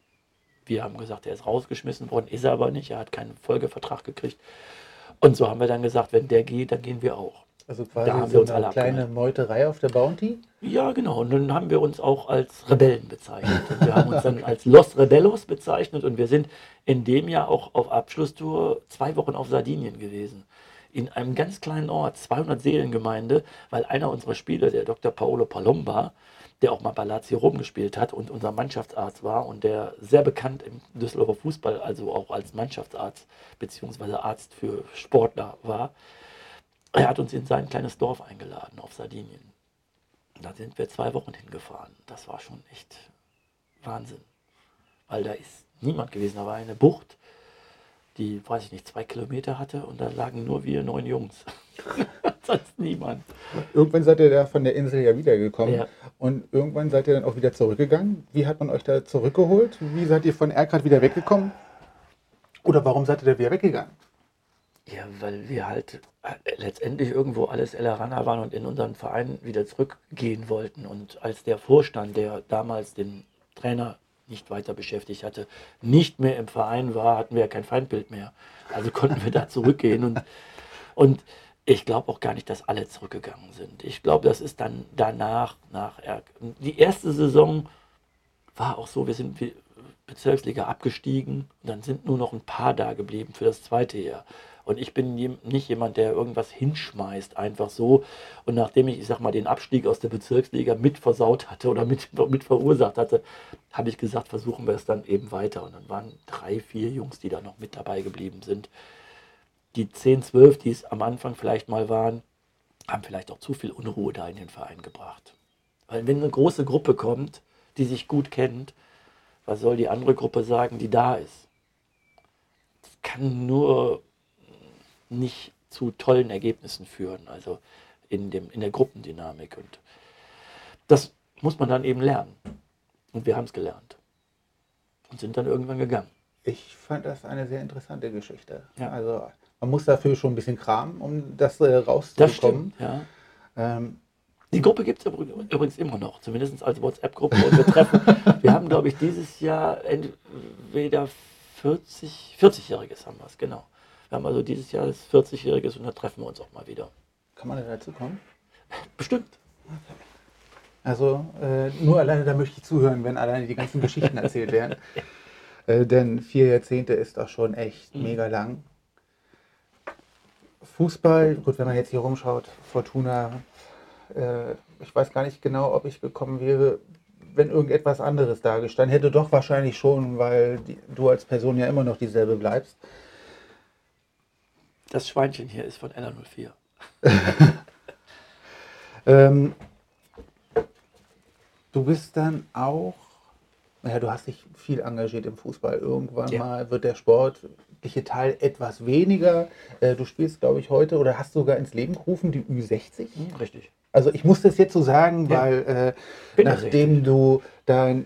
Wir haben gesagt, er ist rausgeschmissen worden, ist er aber nicht. Er hat keinen Folgevertrag gekriegt. Und so haben wir dann gesagt, wenn der geht, dann gehen wir auch. Also quasi Da haben so wir uns eine alle kleine abgemeldet. Meuterei auf der Bounty? Ja, genau. Und dann haben wir uns auch als Rebellen bezeichnet. Und wir haben uns dann als Los Rebellos bezeichnet und wir sind in dem Jahr auch auf Abschlusstour 2 Wochen auf Sardinien gewesen. In einem ganz kleinen Ort, 200 Seelengemeinde, weil einer unserer Spieler, der Dr. Paolo Palomba, der auch mal bei Lazio Rom gespielt hat und unser Mannschaftsarzt war und der sehr bekannt im Düsseldorfer Fußball, also auch als Mannschaftsarzt beziehungsweise Arzt für Sportler war, er hat uns in sein kleines Dorf eingeladen auf Sardinien. Da sind wir 2 Wochen hingefahren. Das war schon echt Wahnsinn. Weil da ist niemand gewesen. Da war eine Bucht, die, weiß ich nicht, 2 Kilometer hatte und da lagen nur wir 9 Jungs. Sonst niemand. Irgendwann seid ihr da von der Insel ja wiedergekommen. Ja. Und irgendwann seid ihr dann auch wieder zurückgegangen. Wie hat man euch da zurückgeholt? Wie seid ihr von Erkrath wieder weggekommen? Oder warum seid ihr da wieder weggegangen? Ja, weil wir halt letztendlich irgendwo alles Elleraner waren und in unseren Verein wieder zurückgehen wollten. Und als der Vorstand, der damals den Trainer nicht weiter beschäftigt hatte, nicht mehr im Verein war, hatten wir ja kein Feindbild mehr. Also konnten wir da zurückgehen. Und ich glaube auch gar nicht, dass alle zurückgegangen sind. Ich glaube, das ist dann danach, die erste Saison war auch so, wir sind Bezirksliga abgestiegen und dann sind nur noch ein paar da geblieben für das zweite Jahr. Und ich bin nicht jemand, der irgendwas hinschmeißt, einfach so. Und nachdem ich sag mal, den Abstieg aus der Bezirksliga mit versaut hatte oder mit verursacht hatte, habe ich gesagt, versuchen wir es dann eben weiter. Und dann waren 3, 4 Jungs, die da noch mit dabei geblieben sind. Die 10, 12, die es am Anfang vielleicht mal waren, haben vielleicht auch zu viel Unruhe da in den Verein gebracht. Weil wenn eine große Gruppe kommt, die sich gut kennt, was soll die andere Gruppe sagen, die da ist? Das kann nur nicht zu tollen Ergebnissen führen, also in der Gruppendynamik. Und das muss man dann eben lernen. Und wir haben es gelernt. Und sind dann irgendwann gegangen. Ich fand das eine sehr interessante Geschichte. Ja. Also man muss dafür schon ein bisschen kramen, um das Das rauszubekommen. stimmt, ja. Ähm, Die Gruppe gibt es übrigens immer noch, zumindest als WhatsApp-Gruppe. Und wir haben, glaube ich, dieses Jahr entweder 40-Jähriges haben wir es, genau. Wir haben also dieses Jahr das 40-Jähriges und da treffen wir uns auch mal wieder. Kann man da dazu kommen? Bestimmt. Also nur alleine da möchte ich zuhören, wenn alleine die ganzen Geschichten erzählt werden. Denn 4 Jahrzehnte ist doch schon echt mega lang. Fußball, gut, wenn man jetzt hier rumschaut, Fortuna, ich weiß gar nicht genau, ob ich gekommen wäre, wenn irgendetwas anderes da gestanden hätte. Doch wahrscheinlich schon, weil du als Person ja immer noch dieselbe bleibst. Das Schweinchen hier ist von LR04. Du bist dann auch, naja, du hast dich viel engagiert im Fußball. Irgendwann mal wird der sportliche Teil etwas weniger. Du spielst, glaube ich, heute oder hast sogar ins Leben gerufen, die Ü60. Richtig. Also ich muss das jetzt so sagen, weil nachdem du dein,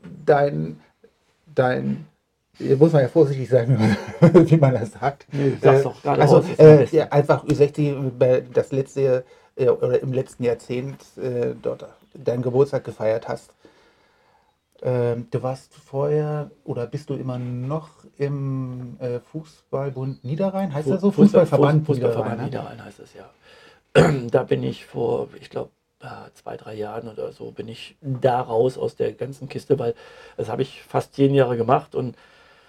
hier muss man ja vorsichtig sein, wie man das sagt. Nee, du sagst doch gerade also raus, ist am besten. einfach Ü60, das letzte oder im letzten Jahrzehnt dort deinen Geburtstag gefeiert hast. Du warst vorher oder bist du immer noch im Fußballbund Niederrhein? Heißt das so? Fußballverband Niederrhein, Fußballverband ne? Niederrhein heißt es ja. Da bin ich vor, ich glaube, 2, 3 Jahren oder so, bin ich da raus aus der ganzen Kiste, weil das habe ich fast 10 Jahre gemacht und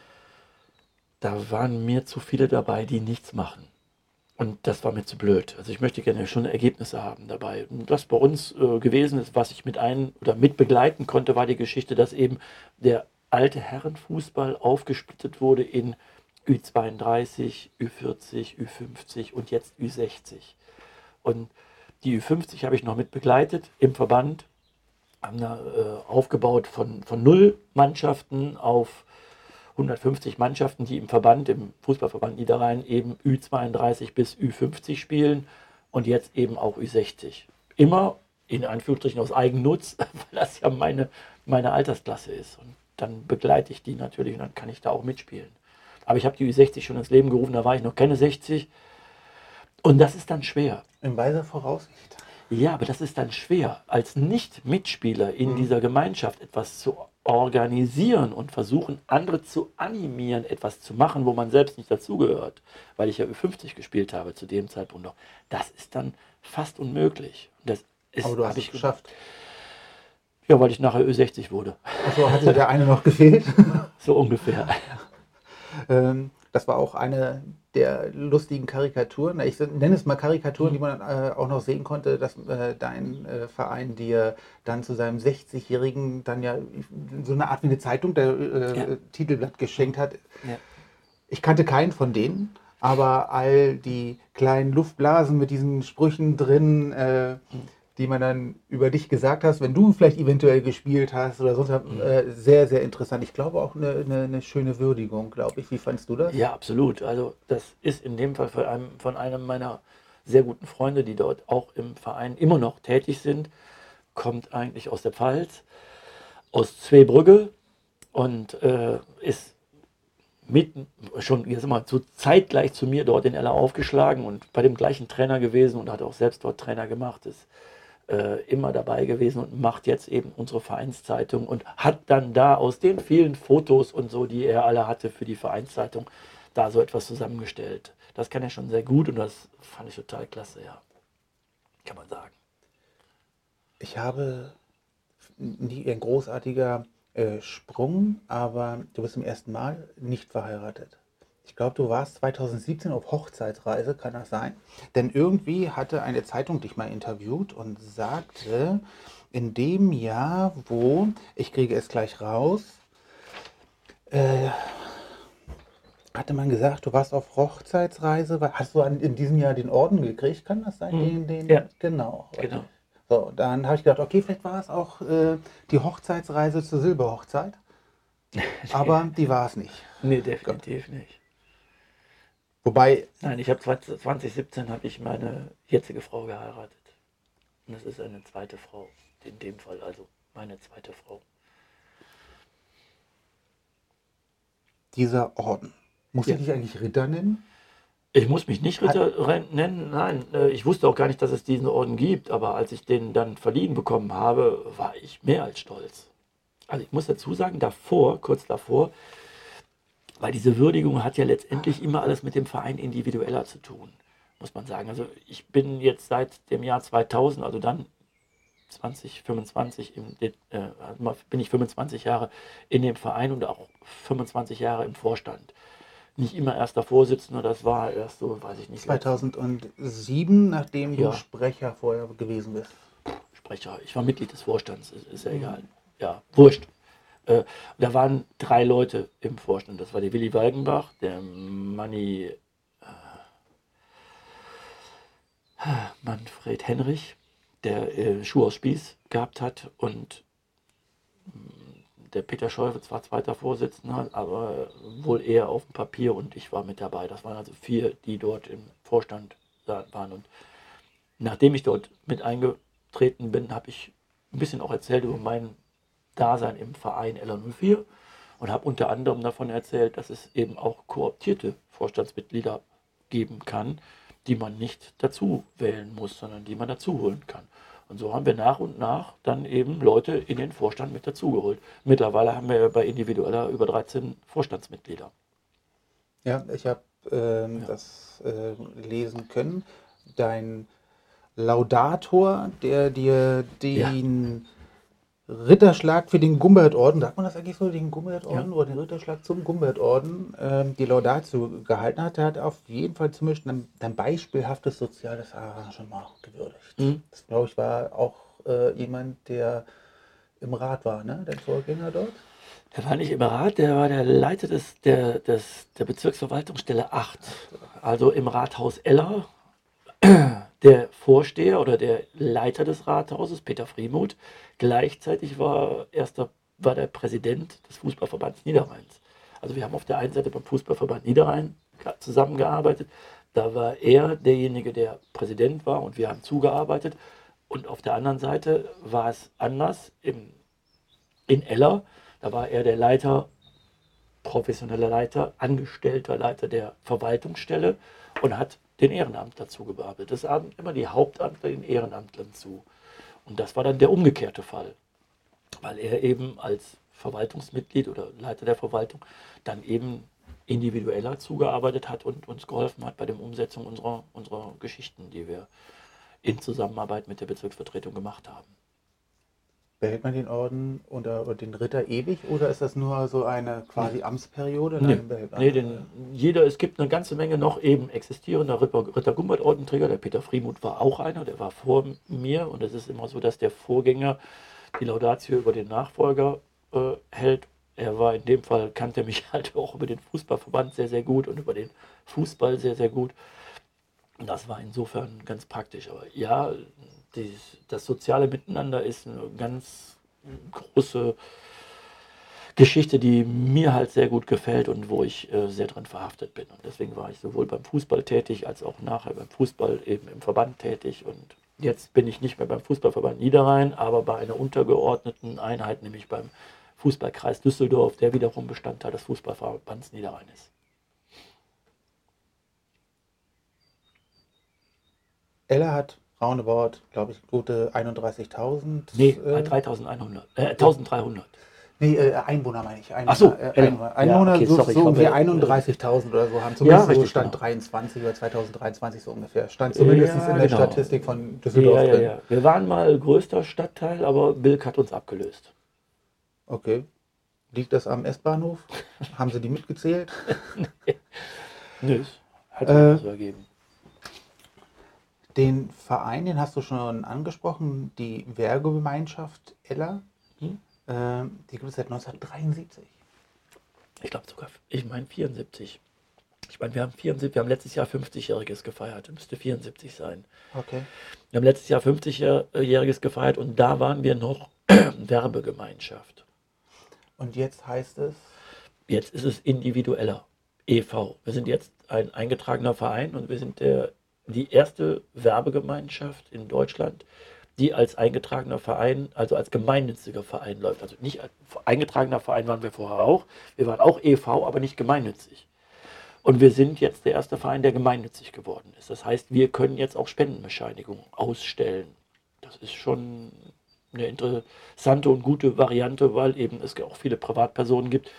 da waren mir zu viele dabei, die nichts machen. Und das war mir zu blöd. Also ich möchte gerne schon Ergebnisse haben dabei. Und was bei uns gewesen ist, was ich mit ein oder mit begleiten konnte, war die Geschichte, dass eben der alte Herrenfußball aufgesplittet wurde in Ü32, Ü40, Ü50 und jetzt Ü60. Und die Ü50 habe ich noch mit begleitet im Verband, haben da aufgebaut von 0 Mannschaften auf 150 Mannschaften, die im Verband, im Fußballverband Niederrhein eben Ü32 bis Ü50 spielen und jetzt eben auch Ü60. Immer in Anführungsstrichen aus Eigennutz, weil das ja meine Altersklasse ist. Und dann begleite ich die natürlich und dann kann ich da auch mitspielen. Aber ich habe die Ü60 schon ins Leben gerufen, da war ich noch keine 60 und das ist dann schwer. In weiser Voraussicht. Ja, aber das ist dann schwer, als Nicht-Mitspieler in dieser Gemeinschaft etwas zu organisieren und versuchen, andere zu animieren, etwas zu machen, wo man selbst nicht dazugehört, weil ich ja Ü50 gespielt habe zu dem Zeitpunkt noch. Das ist dann fast unmöglich. Und das Aber du hast habe es ich geschafft. ja, weil ich nachher Ü60 wurde. Achso, hatte der eine noch gefehlt? So ungefähr. Das war auch eine der lustigen Karikaturen. Ich nenne es mal Karikaturen, die man auch noch sehen konnte, dass dein Verein dir dann zu seinem 60-Jährigen dann ja so eine Art wie eine Zeitung, der Ja. Titelblatt geschenkt hat. Ja. Ich kannte keinen von denen, aber all die kleinen Luftblasen mit diesen Sprüchen drin, die man dann über dich gesagt hast, wenn du vielleicht eventuell gespielt hast oder sonst, sehr, sehr interessant. Ich glaube auch eine schöne Würdigung, glaube ich. Wie fandst du das? Ja, absolut. Also das ist in dem Fall von einem meiner sehr guten Freunde, die dort auch im Verein immer noch tätig sind, kommt eigentlich aus der Pfalz, aus Zweibrügge und ist schon jetzt mal so zeitgleich zu mir dort in Ella aufgeschlagen und bei dem gleichen Trainer gewesen und hat auch selbst dort Trainer gemacht, ist immer dabei gewesen und macht jetzt eben unsere Vereinszeitung und hat dann da aus den vielen Fotos und so, die er alle hatte für die Vereinszeitung, da so etwas zusammengestellt. Das kann er schon sehr gut und das fand ich total klasse, ja. Kann man sagen. Ich habe nie ein großartiger Sprung, aber du bist zum ersten Mal nicht verheiratet. Ich glaube, du warst 2017 auf Hochzeitsreise, kann das sein? Denn irgendwie hatte eine Zeitung dich mal interviewt und sagte, in dem Jahr, wo, ich kriege es gleich raus, hatte man gesagt, du warst auf Hochzeitsreise. Hast du in diesem Jahr den Orden gekriegt? Kann das sein? Ja, Genau. genau. So, dann habe ich gedacht, okay, vielleicht war es auch die Hochzeitsreise zur Silberhochzeit. Aber die war es nicht. Nee, definitiv nicht. Wobei, Nein, ich habe 2017 habe ich meine jetzige Frau geheiratet. Und das ist eine zweite Frau. In dem Fall also meine zweite Frau. dieser Orden, muss Ja. ich dich eigentlich Ritter nennen? Ich muss mich nicht Ritter nennen, nein. Ich wusste auch gar nicht, dass es diesen Orden gibt, aber als ich den dann verliehen bekommen habe, war ich mehr als stolz. Also ich muss dazu sagen, kurz davor, weil diese Würdigung hat ja letztendlich immer alles mit dem Verein individueller zu tun, muss man sagen. Also ich bin jetzt seit dem Jahr 2000, also dann 2025, bin ich 25 Jahre in dem Verein und auch 25 Jahre im Vorstand. Nicht immer erster Vorsitzender, das war erst so, weiß ich nicht. 2007, nachdem du Ja. Sprecher vorher gewesen bist. Sprecher, ich war Mitglied des Vorstands, ist ja egal. Ja, wurscht. Da waren 3 Leute im Vorstand. Das war der Willi Walgenbach, der Manni Manfred Henrich, der Schuh aus Spieß gehabt hat und der Peter Scheuwitz war zweiter Vorsitzender, aber wohl eher auf dem Papier und ich war mit dabei. Das waren also 4, die dort im Vorstand waren. Und nachdem ich dort mit eingetreten bin, habe ich ein bisschen auch erzählt über mein Dasein im Verein LR04 und habe unter anderem davon erzählt, dass es eben auch kooptierte Vorstandsmitglieder geben kann, die man nicht dazu wählen muss, sondern die man dazu holen kann. Und so haben wir nach und nach dann eben Leute in den Vorstand mit dazugeholt. Mittlerweile haben wir bei Individueller über 13 Vorstandsmitglieder. Ja, ich habe das lesen können. Dein Laudator, der dir den Ritterschlag für den Gumbert-Orden, sagt man das eigentlich so, den Gumbert-Orden oder den Ritterschlag zum Gumbert-Orden, die Laudatio gehalten hat, der hat auf jeden Fall zumindest dein beispielhaftes soziales Engagement gewürdigt. Das, glaube ich, war auch jemand, der im Rat war, ne? Dein Vorgänger dort? Der war nicht im Rat, der war der Leiter der Bezirksverwaltungsstelle 8, also im Rathaus Eller. Der Vorsteher oder der Leiter des Rathauses, Peter Friemuth, gleichzeitig war der Präsident des Fußballverbands Niederrheins. Also wir haben auf der einen Seite beim Fußballverband Niederrhein zusammengearbeitet. Da war er derjenige, der Präsident war und wir haben zugearbeitet. Und auf der anderen Seite war es anders in Eller. Da war er der Leiter, professioneller Leiter, angestellter Leiter der Verwaltungsstelle und hat den Ehrenamt dazu gearbeitet. Das haben immer die Hauptamtler den Ehrenamtlern zu. Und das war dann der umgekehrte Fall, weil er eben als Verwaltungsmitglied oder Leiter der Verwaltung dann eben individueller zugearbeitet hat und uns geholfen hat bei der Umsetzung unserer Geschichten, die wir in Zusammenarbeit mit der Bezirksvertretung gemacht haben. Behält man den Orden oder den Ritter ewig oder ist das nur so eine quasi Amtsperiode? Es gibt eine ganze Menge noch eben existierender Ritter-Gumbert-Ordenträger. Der Peter Friemuth war auch einer, der war vor mir und es ist immer so, dass der Vorgänger die Laudatio über den Nachfolger hält. Er war in dem Fall, kannte mich halt auch über den Fußballverband sehr, sehr gut und über den Fußball sehr, sehr gut. Und das war insofern ganz praktisch. Aber ja, das soziale Miteinander ist eine ganz große Geschichte, die mir halt sehr gut gefällt und wo ich sehr drin verhaftet bin. Und deswegen war ich sowohl beim Fußball tätig, als auch nachher beim Fußball eben im Verband tätig. Und jetzt bin ich nicht mehr beim Fußballverband Niederrhein, aber bei einer untergeordneten Einheit, nämlich beim Fußballkreis Düsseldorf, der wiederum Bestandteil des Fußballverbands Niederrhein ist. Eller hat roundabout, glaube ich, gute 31.000. Nee, 3.100. 1.300. Nee, Einwohner meine ich. Ach so, Einwohner, okay, so ungefähr 31.000 oder so haben. Zumindest so Stand genau. 23 oder 2023 so ungefähr. Stand zumindest in der Statistik von Düsseldorf drin. Ja. Wir waren mal größter Stadtteil, aber Bilk hat uns abgelöst. Okay. Liegt das am S-Bahnhof? Haben Sie die mitgezählt? Nö, hat sich so ergeben. Den Verein, den hast du schon angesprochen, die Werbegemeinschaft Eller, die gibt es seit 1973. Ich glaube sogar, 74. Ich meine, wir haben letztes Jahr 50-Jähriges gefeiert, müsste 74 sein. Okay. Wir haben letztes Jahr 50-Jähriges gefeiert und da waren wir noch Werbegemeinschaft. Und jetzt heißt es? Jetzt ist es Individueller e.V. Wir sind jetzt ein eingetragener Verein und wir sind die erste Werbegemeinschaft in Deutschland, die als eingetragener Verein, also als gemeinnütziger Verein läuft. Also nicht als eingetragener Verein waren wir vorher auch. Wir waren auch e.V., aber nicht gemeinnützig. Und wir sind jetzt der erste Verein, der gemeinnützig geworden ist. Das heißt, wir können jetzt auch Spendenbescheinigungen ausstellen. Das ist schon eine interessante und gute Variante, weil eben es auch viele Privatpersonen gibt,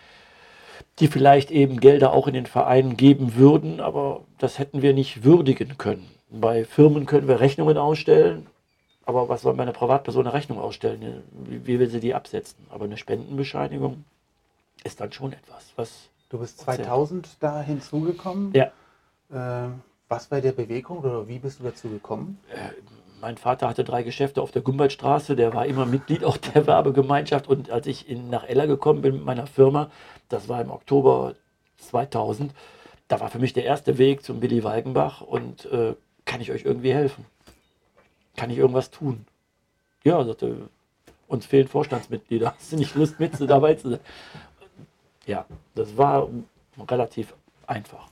die vielleicht eben Gelder auch in den Verein geben würden, aber das hätten wir nicht würdigen können. Bei Firmen können wir Rechnungen ausstellen, aber was soll meine Privatperson eine Rechnung ausstellen? Wie will sie die absetzen? Aber eine Spendenbescheinigung ist dann schon etwas, was... Du bist 2000 da hinzugekommen? Ja. Was war der Bewegung oder wie bist du dazu gekommen? Mein Vater hatte 3 Geschäfte auf der Gumboldstraße, der war immer Mitglied auch der Werbegemeinschaft und als ich nach Eller gekommen bin mit meiner Firma, das war im Oktober 2000, da war für mich der erste Weg zum Willy Walkenbach und kann ich euch irgendwie helfen? Kann ich irgendwas tun? Ja, sagte, uns fehlen Vorstandsmitglieder, hast du nicht Lust dabei zu sein? Ja, das war relativ einfach.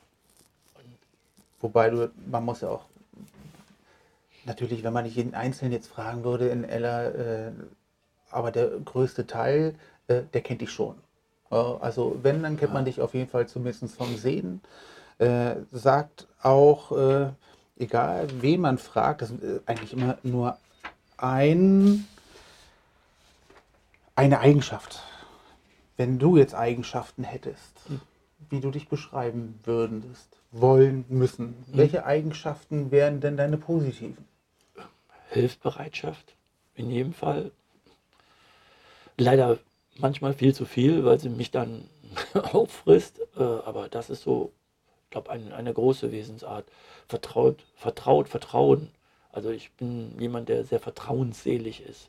Wobei man muss ja auch, natürlich, wenn man nicht jeden Einzelnen jetzt fragen würde in Eller, aber der größte Teil, der kennt dich schon. Also wenn, dann kennt man dich auf jeden Fall zumindest vom Sehen. Sagt auch, egal wen man fragt, das sind eigentlich immer nur eine Eigenschaft, wenn du jetzt Eigenschaften hättest, wie du dich beschreiben würdest, wollen, müssen, welche Eigenschaften wären denn deine positiven? Hilfsbereitschaft, in jedem Fall. Leider manchmal viel zu viel, weil sie mich dann auffrisst. Aber das ist so, ich glaube, eine große Wesensart. Vertrauen. Also ich bin jemand, der sehr vertrauensselig ist.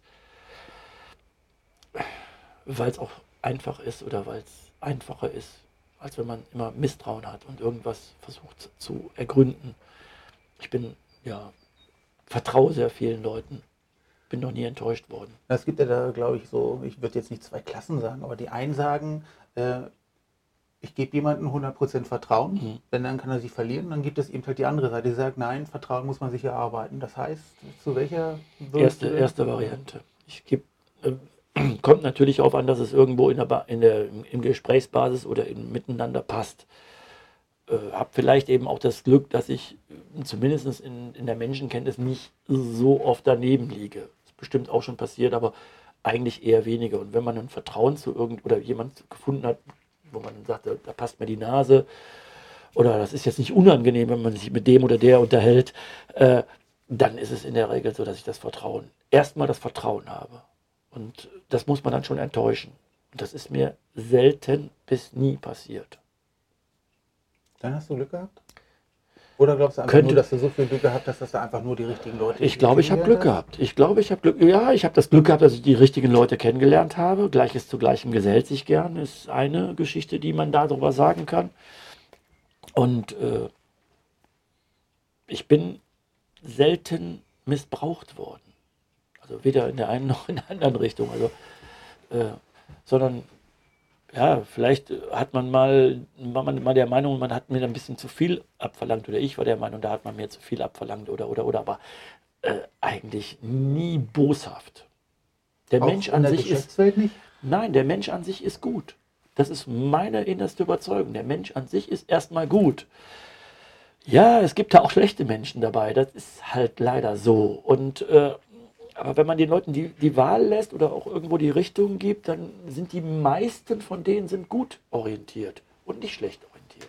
Weil es auch einfach ist oder weil es einfacher ist, als wenn man immer Misstrauen hat und irgendwas versucht zu ergründen. Ich vertraue sehr vielen Leuten. Bin noch nie enttäuscht worden. Es gibt ja da, glaube ich, so, ich würde jetzt nicht zwei Klassen sagen, aber die einen sagen, ich gebe jemandem 100% Vertrauen, denn dann kann er sich verlieren. Dann gibt es eben halt die andere Seite, die sagt, nein, Vertrauen muss man sich erarbeiten. Das heißt, zu welcher erste Variante. Kommt natürlich darauf an, dass es irgendwo im Gesprächsbasis oder miteinander passt. Habe vielleicht eben auch das Glück, dass ich zumindest in der Menschenkenntnis nicht so oft daneben liege. Ist bestimmt auch schon passiert, aber eigentlich eher weniger. Und wenn man ein Vertrauen zu oder jemand gefunden hat, wo man sagt, da passt mir die Nase oder das ist jetzt nicht unangenehm, wenn man sich mit dem oder der unterhält, dann ist es in der Regel so, dass ich erstmal das Vertrauen habe. Und das muss man dann schon enttäuschen. Und das ist mir selten bis nie passiert. Dann hast du Glück gehabt? Oder glaubst du einfach nur, dass du so viel Glück gehabt hast, dass du einfach nur die richtigen Leute Ich glaube, ich habe Glück gehabt. Ich habe das Glück gehabt, dass ich die richtigen Leute kennengelernt habe. Gleiches zu Gleichem gesellt sich gern, ist eine Geschichte, die man darüber sagen kann. Und ich bin selten missbraucht worden. Also weder in der einen noch in der anderen Richtung. Also, sondern ja, vielleicht war man mal der Meinung, man hat mir ein bisschen zu viel abverlangt oder ich war der Meinung, da hat man mir zu viel abverlangt oder, aber eigentlich nie boshaft. Der Mensch an sich ist, nicht? Nein, der Mensch an sich ist gut. Das ist meine innerste Überzeugung. Der Mensch an sich ist erstmal gut. Ja, es gibt da auch schlechte Menschen dabei, das ist halt leider so. Und aber wenn man den Leuten die Wahl lässt oder auch irgendwo die Richtung gibt, dann sind die meisten von denen sind gut orientiert und nicht schlecht orientiert.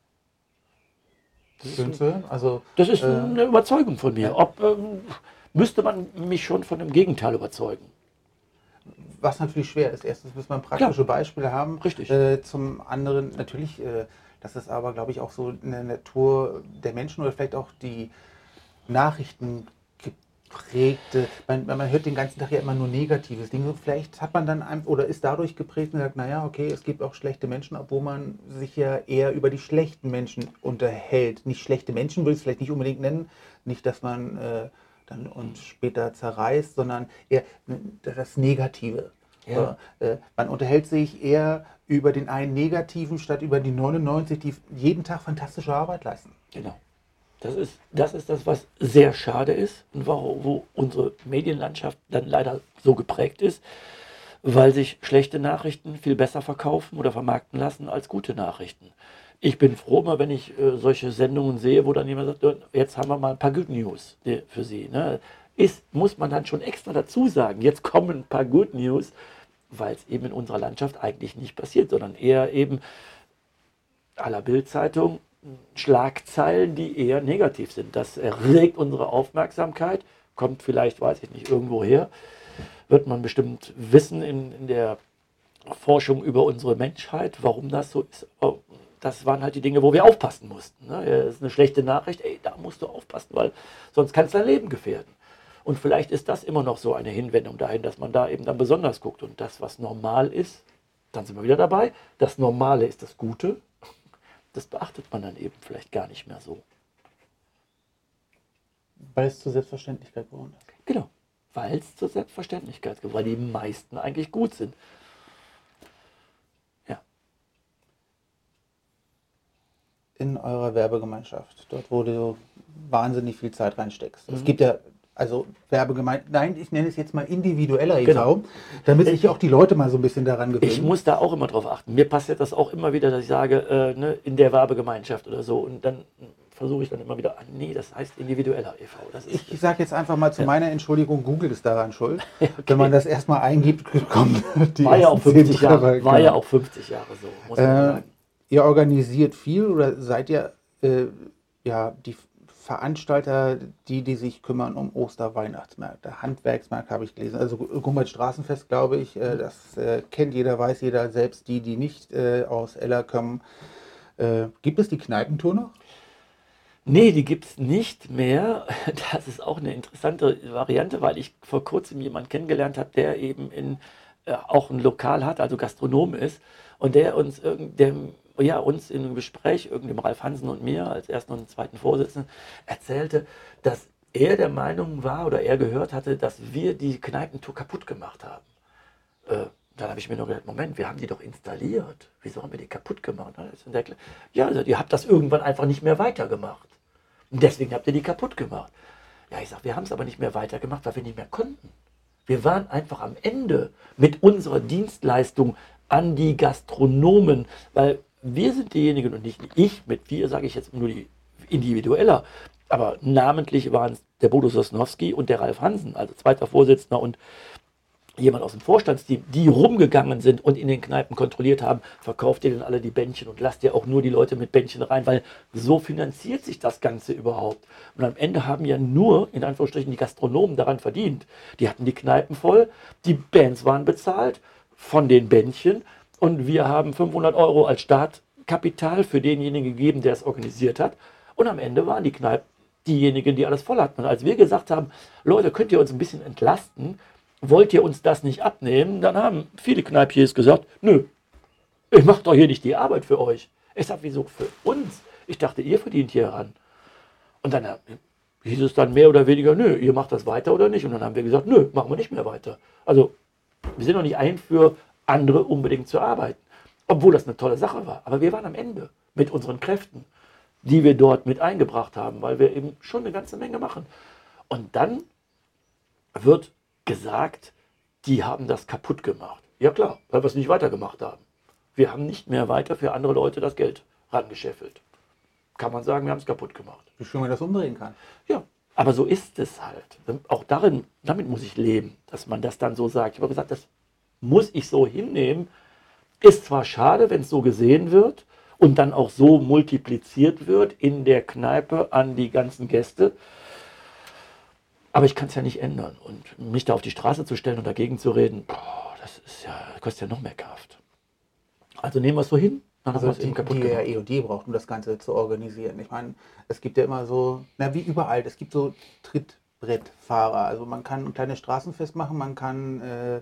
Das ist eine Überzeugung von mir. Müsste man mich schon von dem Gegenteil überzeugen. Was natürlich schwer ist. Erstens muss man praktische Beispiele haben. Richtig. Zum anderen natürlich, das ist aber, glaube ich, auch so in der Natur der Menschen oder vielleicht auch die Nachrichten geprägte, man hört den ganzen Tag ja immer nur negatives Dinge. Vielleicht hat man dann oder ist dadurch geprägt und sagt, naja, okay, es gibt auch schlechte Menschen, obwohl man sich ja eher über die schlechten Menschen unterhält. Nicht schlechte Menschen will ich es vielleicht nicht unbedingt nennen, nicht, dass man dann uns später zerreißt, sondern eher das Negative. Ja. Man unterhält sich eher über den einen Negativen statt über die 99, die jeden Tag fantastische Arbeit leisten. Genau. Das ist das, was sehr schade ist und wo unsere Medienlandschaft dann leider so geprägt ist, weil sich schlechte Nachrichten viel besser verkaufen oder vermarkten lassen als gute Nachrichten. Ich bin froh, mal wenn ich solche Sendungen sehe, wo dann jemand sagt, jetzt haben wir mal ein paar Good News für Sie. Ne? Muss man dann schon extra dazu sagen, jetzt kommen ein paar Good News, weil es eben in unserer Landschaft eigentlich nicht passiert, sondern eher eben à la Bild-Zeitung, Schlagzeilen, die eher negativ sind. Das erregt unsere Aufmerksamkeit, kommt vielleicht, weiß ich nicht, irgendwo her. Wird man bestimmt wissen in der Forschung über unsere Menschheit, warum das so ist. Aber das waren halt die Dinge, wo wir aufpassen mussten. Ne? Das ist eine schlechte Nachricht, da musst du aufpassen, weil sonst kannst du dein Leben gefährden. Und vielleicht ist das immer noch so eine Hinwendung dahin, dass man da eben dann besonders guckt. Und das, was normal ist, dann sind wir wieder dabei. Das Normale ist das Gute. Das beachtet man dann eben vielleicht gar nicht mehr so. Weil es zur Selbstverständlichkeit geworden ist. Genau, weil es zur Selbstverständlichkeit geworden ist, weil die meisten eigentlich gut sind. Ja. In eurer Werbegemeinschaft, dort wo du wahnsinnig viel Zeit reinsteckst. Es gibt ja also Werbegemeinschaft, nein, ich nenne es jetzt mal individueller e.V., damit sich auch die Leute mal so ein bisschen daran gewöhnen. Ich muss da auch immer drauf achten. Mir passiert das auch immer wieder, dass ich sage, in der Werbegemeinschaft oder so. Und dann versuche ich dann immer wieder, nee, das heißt individueller e.V. Das ist Ich sage jetzt einfach mal zu meiner Entschuldigung, Google ist daran schuld. okay. Wenn man das erstmal eingibt, kommt die War ja auch ersten 50 10 Jahre, Treffer, war ja genau. auch 50 Jahre so, muss man sagen. Ihr organisiert viel oder seid ihr ja die Veranstalter, die sich kümmern um Oster-Weihnachtsmärkte, Handwerksmärkte habe ich gelesen. Also Gumbert Straßenfest, glaube ich, das kennt jeder, weiß jeder, selbst die nicht aus Eller kommen. Gibt es die Kneipentour noch? Nee, die gibt es nicht mehr. Das ist auch eine interessante Variante, weil ich vor kurzem jemanden kennengelernt habe, der eben auch ein Lokal hat, also Gastronom ist, und der uns uns in einem Gespräch, dem Ralf Hansen und mir als ersten und zweiten Vorsitzenden, erzählte, dass er der Meinung war oder er gehört hatte, dass wir die Kneipentour kaputt gemacht haben. Dann habe ich mir nur gedacht, Moment, wir haben die doch installiert. Wieso haben wir die kaputt gemacht? Ja, also ihr habt das irgendwann einfach nicht mehr weitergemacht. Und deswegen habt ihr die kaputt gemacht. Ja, ich sage, wir haben es aber nicht mehr weitergemacht, weil wir nicht mehr konnten. Wir waren einfach am Ende mit unserer Dienstleistung an die Gastronomen, weil wir sind diejenigen und nicht ich, mit wir sage ich jetzt nur die individueller, aber namentlich waren es der Bodo Sosnowski und der Ralf Hansen, also zweiter Vorsitzender und jemand aus dem Vorstandsteam, die rumgegangen sind und in den Kneipen kontrolliert haben, verkauft ihr denn alle die Bändchen und lasst ihr auch nur die Leute mit Bändchen rein, weil so finanziert sich das Ganze überhaupt. Und am Ende haben ja nur, in Anführungsstrichen, die Gastronomen daran verdient. Die hatten die Kneipen voll, die Bands waren bezahlt von den Bändchen und wir haben 500 € als Startkapital für denjenigen gegeben, der es organisiert hat. Und am Ende waren die Kneipen diejenigen, die alles voll hatten. Und als wir gesagt haben, Leute, könnt ihr uns ein bisschen entlasten, wollt ihr uns das nicht abnehmen? Dann haben viele Kneipiers gesagt, nö, ich mache doch hier nicht die Arbeit für euch. Ich sage, wieso für uns? Ich dachte, ihr verdient hier ran. Und dann hieß es dann mehr oder weniger, nö, ihr macht das weiter oder nicht? Und dann haben wir gesagt, nö, machen wir nicht mehr weiter. Also wir sind noch nicht ein für andere unbedingt zu arbeiten. Obwohl das eine tolle Sache war. Aber wir waren am Ende mit unseren Kräften, die wir dort mit eingebracht haben, weil wir eben schon eine ganze Menge machen. Und dann wird gesagt, die haben das kaputt gemacht. Ja klar, weil wir es nicht weitergemacht haben. Wir haben nicht mehr weiter für andere Leute das Geld rangeschäffelt. Kann man sagen, wir haben es kaputt gemacht. Wie schön man das umdrehen kann. Ja, aber so ist es halt. Auch damit muss ich leben, dass man das dann so sagt. Ich habe gesagt, das muss ich so hinnehmen. Ist zwar schade, wenn es so gesehen wird und dann auch so multipliziert wird in der Kneipe an die ganzen Gäste. Aber ich kann es ja nicht ändern. Und mich da auf die Straße zu stellen und dagegen zu reden, das kostet ja noch mehr Kraft. Also nehmen wir es so hin, dann haben wir es eben kaputt gemacht. Die EOD braucht, um das Ganze zu organisieren. Ich meine, es gibt ja immer so, wie überall, es gibt so Trittbrettfahrer. Also man kann ein kleines Straßenfest machen, man kann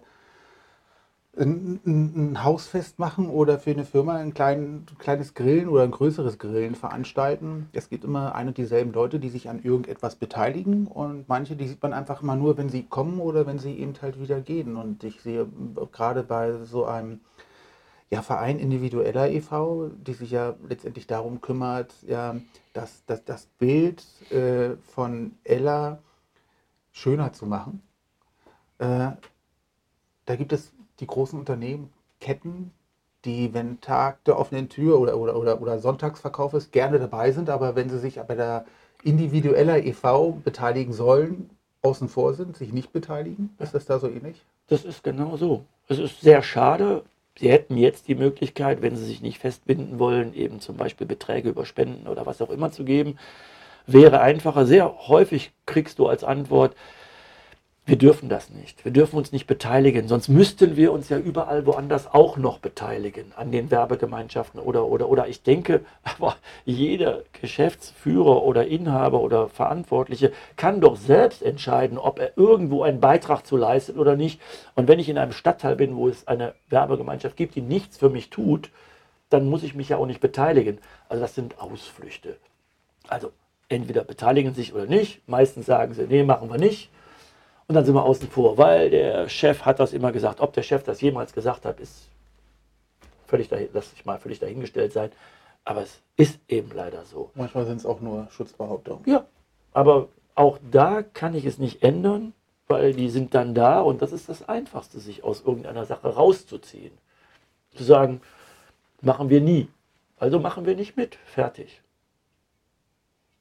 ein Hausfest machen oder für eine Firma ein kleines Grillen oder ein größeres Grillen veranstalten. Es gibt immer ein und dieselben Leute, die sich an irgendetwas beteiligen und manche, die sieht man einfach mal nur, wenn sie kommen oder wenn sie eben halt wieder gehen. Und ich sehe gerade bei so einem Verein individueller e.V., die sich ja letztendlich darum kümmert, dass das Bild von Ella schöner zu machen. Da gibt es die großen Unternehmen, Ketten, die, wenn Tag der offenen Tür oder Sonntagsverkauf ist, gerne dabei sind, aber wenn sie sich bei der individueller e.V. beteiligen sollen, außen vor sind, sich nicht beteiligen. Ist das da so ähnlich? Das ist genau so. Es ist sehr schade. Sie hätten jetzt die Möglichkeit, wenn Sie sich nicht festbinden wollen, eben zum Beispiel Beträge über Spenden oder was auch immer zu geben. Wäre einfacher. Sehr häufig kriegst du als Antwort, wir dürfen das nicht. Wir dürfen uns nicht beteiligen. Sonst müssten wir uns ja überall woanders auch noch beteiligen. An den Werbegemeinschaften oder ich denke, aber jeder Geschäftsführer oder Inhaber oder Verantwortliche kann doch selbst entscheiden, ob er irgendwo einen Beitrag zu leistet oder nicht. Und wenn ich in einem Stadtteil bin, wo es eine Werbegemeinschaft gibt, die nichts für mich tut, dann muss ich mich ja auch nicht beteiligen. Also das sind Ausflüchte. Also entweder beteiligen sich oder nicht. Meistens sagen sie, nee, machen wir nicht. Und dann sind wir außen vor, weil der Chef hat das immer gesagt. Ob der Chef das jemals gesagt hat, ist völlig dahingestellt sein. Aber es ist eben leider so. Manchmal sind es auch nur Schutzbehauptungen. Ja, aber auch da kann ich es nicht ändern, weil die sind dann da und das ist das Einfachste, sich aus irgendeiner Sache rauszuziehen. Zu sagen, machen wir nie. Also machen wir nicht mit. Fertig.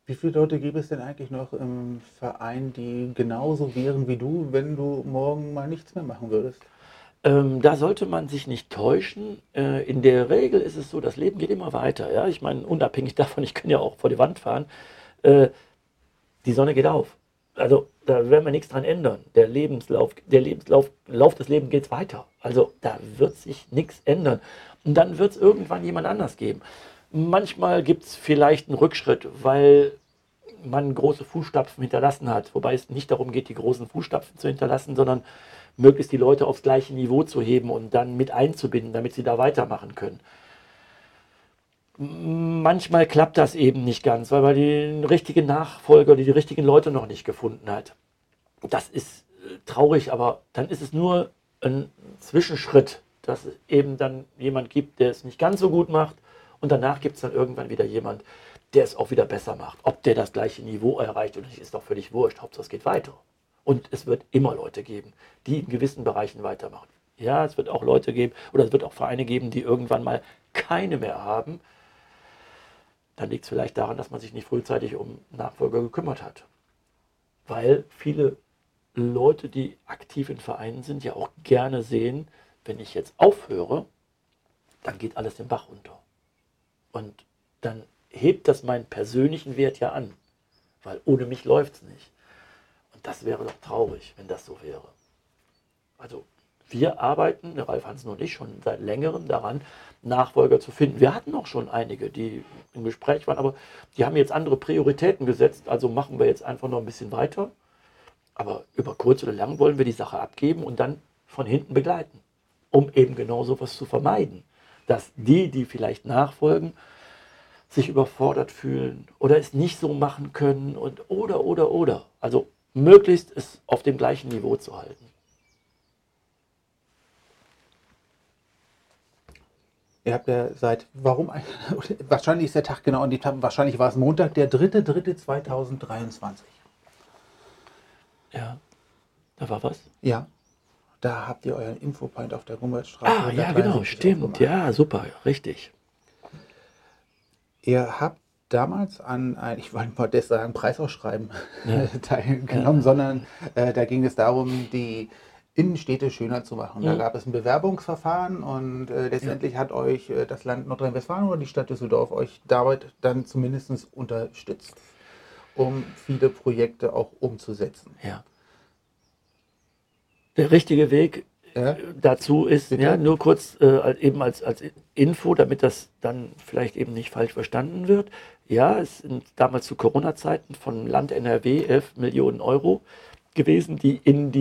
Wie viele Leute gibt es denn eigentlich noch im Verein, die genauso wären wie du, wenn du morgen mal nichts mehr machen würdest? Da sollte man sich nicht täuschen. In der Regel ist es so, das Leben geht immer weiter. Ja? Ich meine, unabhängig davon, ich kann ja auch vor die Wand fahren. Äh, Die Sonne geht auf. Also da werden wir nichts dran ändern. Lauf des Lebens geht weiter. Also da wird sich nichts ändern. Und dann wird es irgendwann jemand anders geben. Manchmal gibt es vielleicht einen Rückschritt, weil man große Fußstapfen hinterlassen hat. Wobei es nicht darum geht, die großen Fußstapfen zu hinterlassen, sondern möglichst die Leute aufs gleiche Niveau zu heben und dann mit einzubinden, damit sie da weitermachen können. Manchmal klappt das eben nicht ganz, weil man den richtigen Nachfolger oder die richtigen Leute noch nicht gefunden hat. Das ist traurig, aber dann ist es nur ein Zwischenschritt, dass es eben dann jemand gibt, der es nicht ganz so gut macht und danach gibt es dann irgendwann wieder jemand, der es auch wieder besser macht. Ob der das gleiche Niveau erreicht oder nicht, ist doch völlig wurscht. Hauptsache es geht weiter. Und es wird immer Leute geben, die in gewissen Bereichen weitermachen. Ja, es wird auch Leute geben oder es wird auch Vereine geben, die irgendwann mal keine mehr haben. Dann liegt es vielleicht daran, dass man sich nicht frühzeitig um Nachfolger gekümmert hat. Weil viele Leute, die aktiv in Vereinen sind, ja auch gerne sehen, wenn ich jetzt aufhöre, dann geht alles den Bach runter. Und dann hebt das meinen persönlichen Wert ja an. Weil ohne mich läuft es nicht. Und das wäre doch traurig, wenn das so wäre. Also wir arbeiten, der Ralf Hansen und ich, schon seit längerem daran, Nachfolger zu finden. Wir hatten auch schon einige, die im Gespräch waren, aber die haben jetzt andere Prioritäten gesetzt. Also machen wir jetzt einfach noch ein bisschen weiter. Aber über kurz oder lang wollen wir die Sache abgeben und dann von hinten begleiten, um eben genau sowas zu vermeiden. Dass die vielleicht nachfolgen, sich überfordert fühlen oder es nicht so machen können und oder. Also möglichst es auf dem gleichen Niveau zu halten. Ihr habt ja wahrscheinlich ist der Tag genau an die Tag, wahrscheinlich war es Montag, der 3.3.2023. Ja, da war was. Ja, da habt ihr euren Infopoint auf der Gumboldstraße. Ah, ja, genau, stimmt. aufgemacht. Ja, super, richtig. Ihr habt damals an ich wollte mal das sagen, Preisausschreiben Ja. teilgenommen, sondern da ging es darum, die Innenstädte schöner zu machen. Da gab es ein Bewerbungsverfahren und letztendlich hat euch das Land Nordrhein-Westfalen oder die Stadt Düsseldorf euch damit dann zumindest unterstützt, um viele Projekte auch umzusetzen. Ja. Der richtige Weg Ja? dazu ist, Bitte? ja, nur kurz eben als Info, damit das dann vielleicht eben nicht falsch verstanden wird. Ja, es sind damals zu Corona-Zeiten von Land NRW 11 Millionen Euro gewesen, die in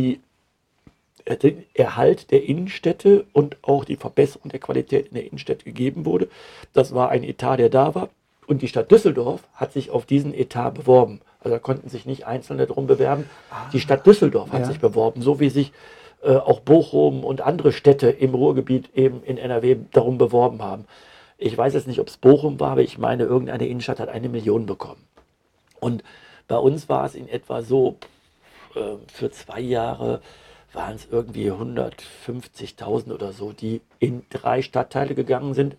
den Erhalt der Innenstädte und auch die Verbesserung der Qualität in der Innenstädte gegeben wurde. Das war ein Etat, der da war. Und die Stadt Düsseldorf hat sich auf diesen Etat beworben. Also da konnten sich nicht Einzelne darum bewerben. Die Stadt Düsseldorf hat sich beworben, so wie sich auch Bochum und andere Städte im Ruhrgebiet eben in NRW darum beworben haben. Ich weiß jetzt nicht, ob es Bochum war, aber ich meine, irgendeine Innenstadt hat 1 Million bekommen. Und bei uns war es in etwa so, für 2 Jahre waren es irgendwie 150.000 oder so, die in 3 Stadtteile gegangen sind,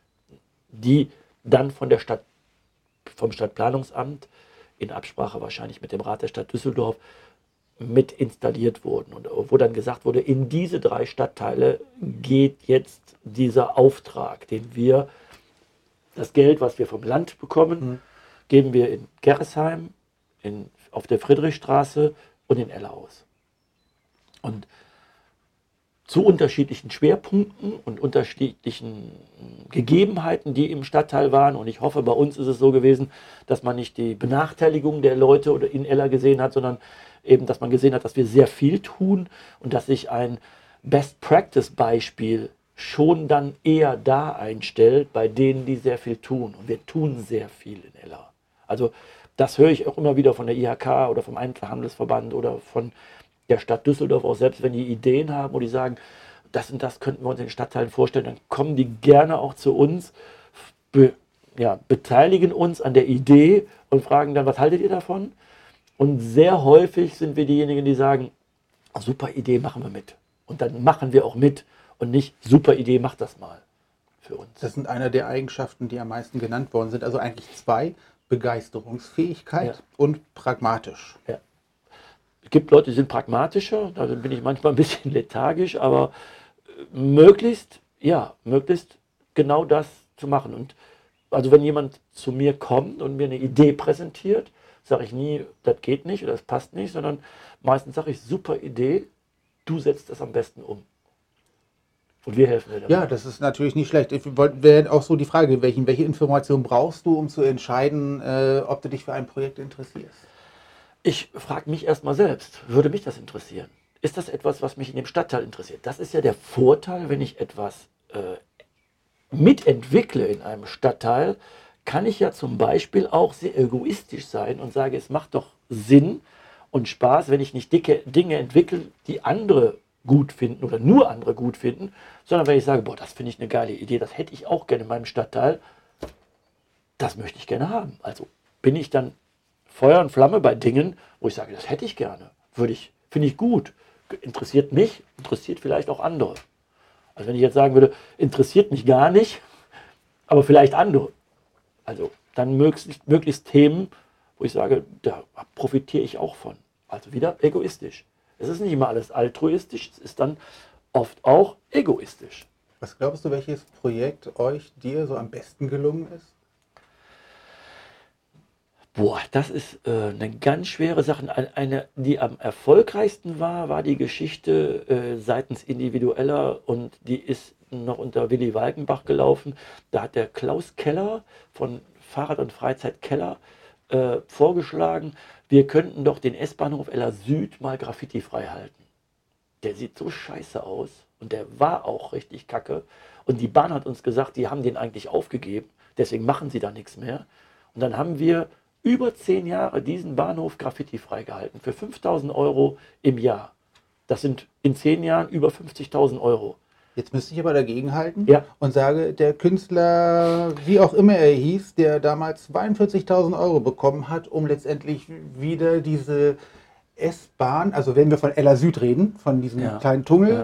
die dann vom Stadtplanungsamt in Absprache wahrscheinlich mit dem Rat der Stadt Düsseldorf mit installiert wurden. Und wo dann gesagt wurde, in diese 3 Stadtteile geht jetzt dieser Auftrag, das Geld, was wir vom Land bekommen, geben wir in Gerresheim, auf der Friedrichstraße und in Ella aus. Und zu unterschiedlichen Schwerpunkten und unterschiedlichen Gegebenheiten, die im Stadtteil waren. Und ich hoffe, bei uns ist es so gewesen, dass man nicht die Benachteiligung der Leute oder in Ella gesehen hat, sondern eben, dass man gesehen hat, dass wir sehr viel tun und dass sich ein Best-Practice-Beispiel schon dann eher da einstellt bei denen, die sehr viel tun. Und wir tun sehr viel in Ella. Also das höre ich auch immer wieder von der IHK oder vom Einzelhandelsverband oder von der Stadt Düsseldorf auch, selbst wenn die Ideen haben und die sagen, das und das könnten wir uns in den Stadtteilen vorstellen, dann kommen die gerne auch zu uns, beteiligen uns an der Idee und fragen dann, was haltet ihr davon? Und sehr häufig sind wir diejenigen, die sagen, super Idee, machen wir mit. Und dann machen wir auch mit und nicht, super Idee, mach das mal für uns. Das sind einer der Eigenschaften, die am meisten genannt worden sind. Also eigentlich 2. Begeisterungsfähigkeit Ja. und pragmatisch. Ja. Es gibt Leute, die sind pragmatischer, da bin ich manchmal ein bisschen lethargisch, aber möglichst genau das zu machen. Und also wenn jemand zu mir kommt und mir eine Idee präsentiert, sage ich nie, das geht nicht oder das passt nicht, sondern meistens sage ich, super Idee, du setzt das am besten um. Und wir helfen dir dabei. Ja, das ist natürlich nicht schlecht. Wäre auch so die Frage, welche Informationen brauchst du, um zu entscheiden, ob du dich für ein Projekt interessierst? Ich frage mich erstmal selbst, würde mich das interessieren? Ist das etwas, was mich in dem Stadtteil interessiert? Das ist ja der Vorteil, wenn ich etwas mitentwickle in einem Stadtteil, kann ich ja zum Beispiel auch sehr egoistisch sein und sage, es macht doch Sinn und Spaß, wenn ich nicht dicke Dinge entwickle, die andere gut finden oder nur andere gut finden, sondern wenn ich sage, boah, das finde ich eine geile Idee, das hätte ich auch gerne in meinem Stadtteil, das möchte ich gerne haben. Also bin ich dann Feuer und Flamme bei Dingen, wo ich sage, das hätte ich gerne, finde ich gut, interessiert mich, interessiert vielleicht auch andere. Also wenn ich jetzt sagen würde, interessiert mich gar nicht, aber vielleicht andere. Also dann möglichst Themen, wo ich sage, da profitiere ich auch von. Also wieder egoistisch. Es ist nicht immer alles altruistisch, es ist dann oft auch egoistisch. Was glaubst du, welches Projekt dir so am besten gelungen ist? Boah, das ist eine ganz schwere Sache. Eine, die am erfolgreichsten war die Geschichte seitens Individueller und die ist noch unter Willy Walkenbach gelaufen. Da hat der Klaus Keller von Fahrrad und Freizeit Keller vorgeschlagen, wir könnten doch den S-Bahnhof Eller Süd mal graffiti-frei halten. Der sieht so scheiße aus und der war auch richtig kacke. Und die Bahn hat uns gesagt, die haben den eigentlich aufgegeben, deswegen machen sie da nichts mehr. Und dann haben wir über 10 Jahre diesen Bahnhof graffiti-frei gehalten, für 5.000 Euro im Jahr. Das sind in 10 Jahren über 50.000 Euro. Jetzt müsste ich aber dagegen halten Ja. und sage, der Künstler, wie auch immer er hieß, der damals 42.000 Euro bekommen hat, um letztendlich wieder diese S-Bahn, also wenn wir von Eller Süd reden, von diesem Ja. kleinen Tunnel,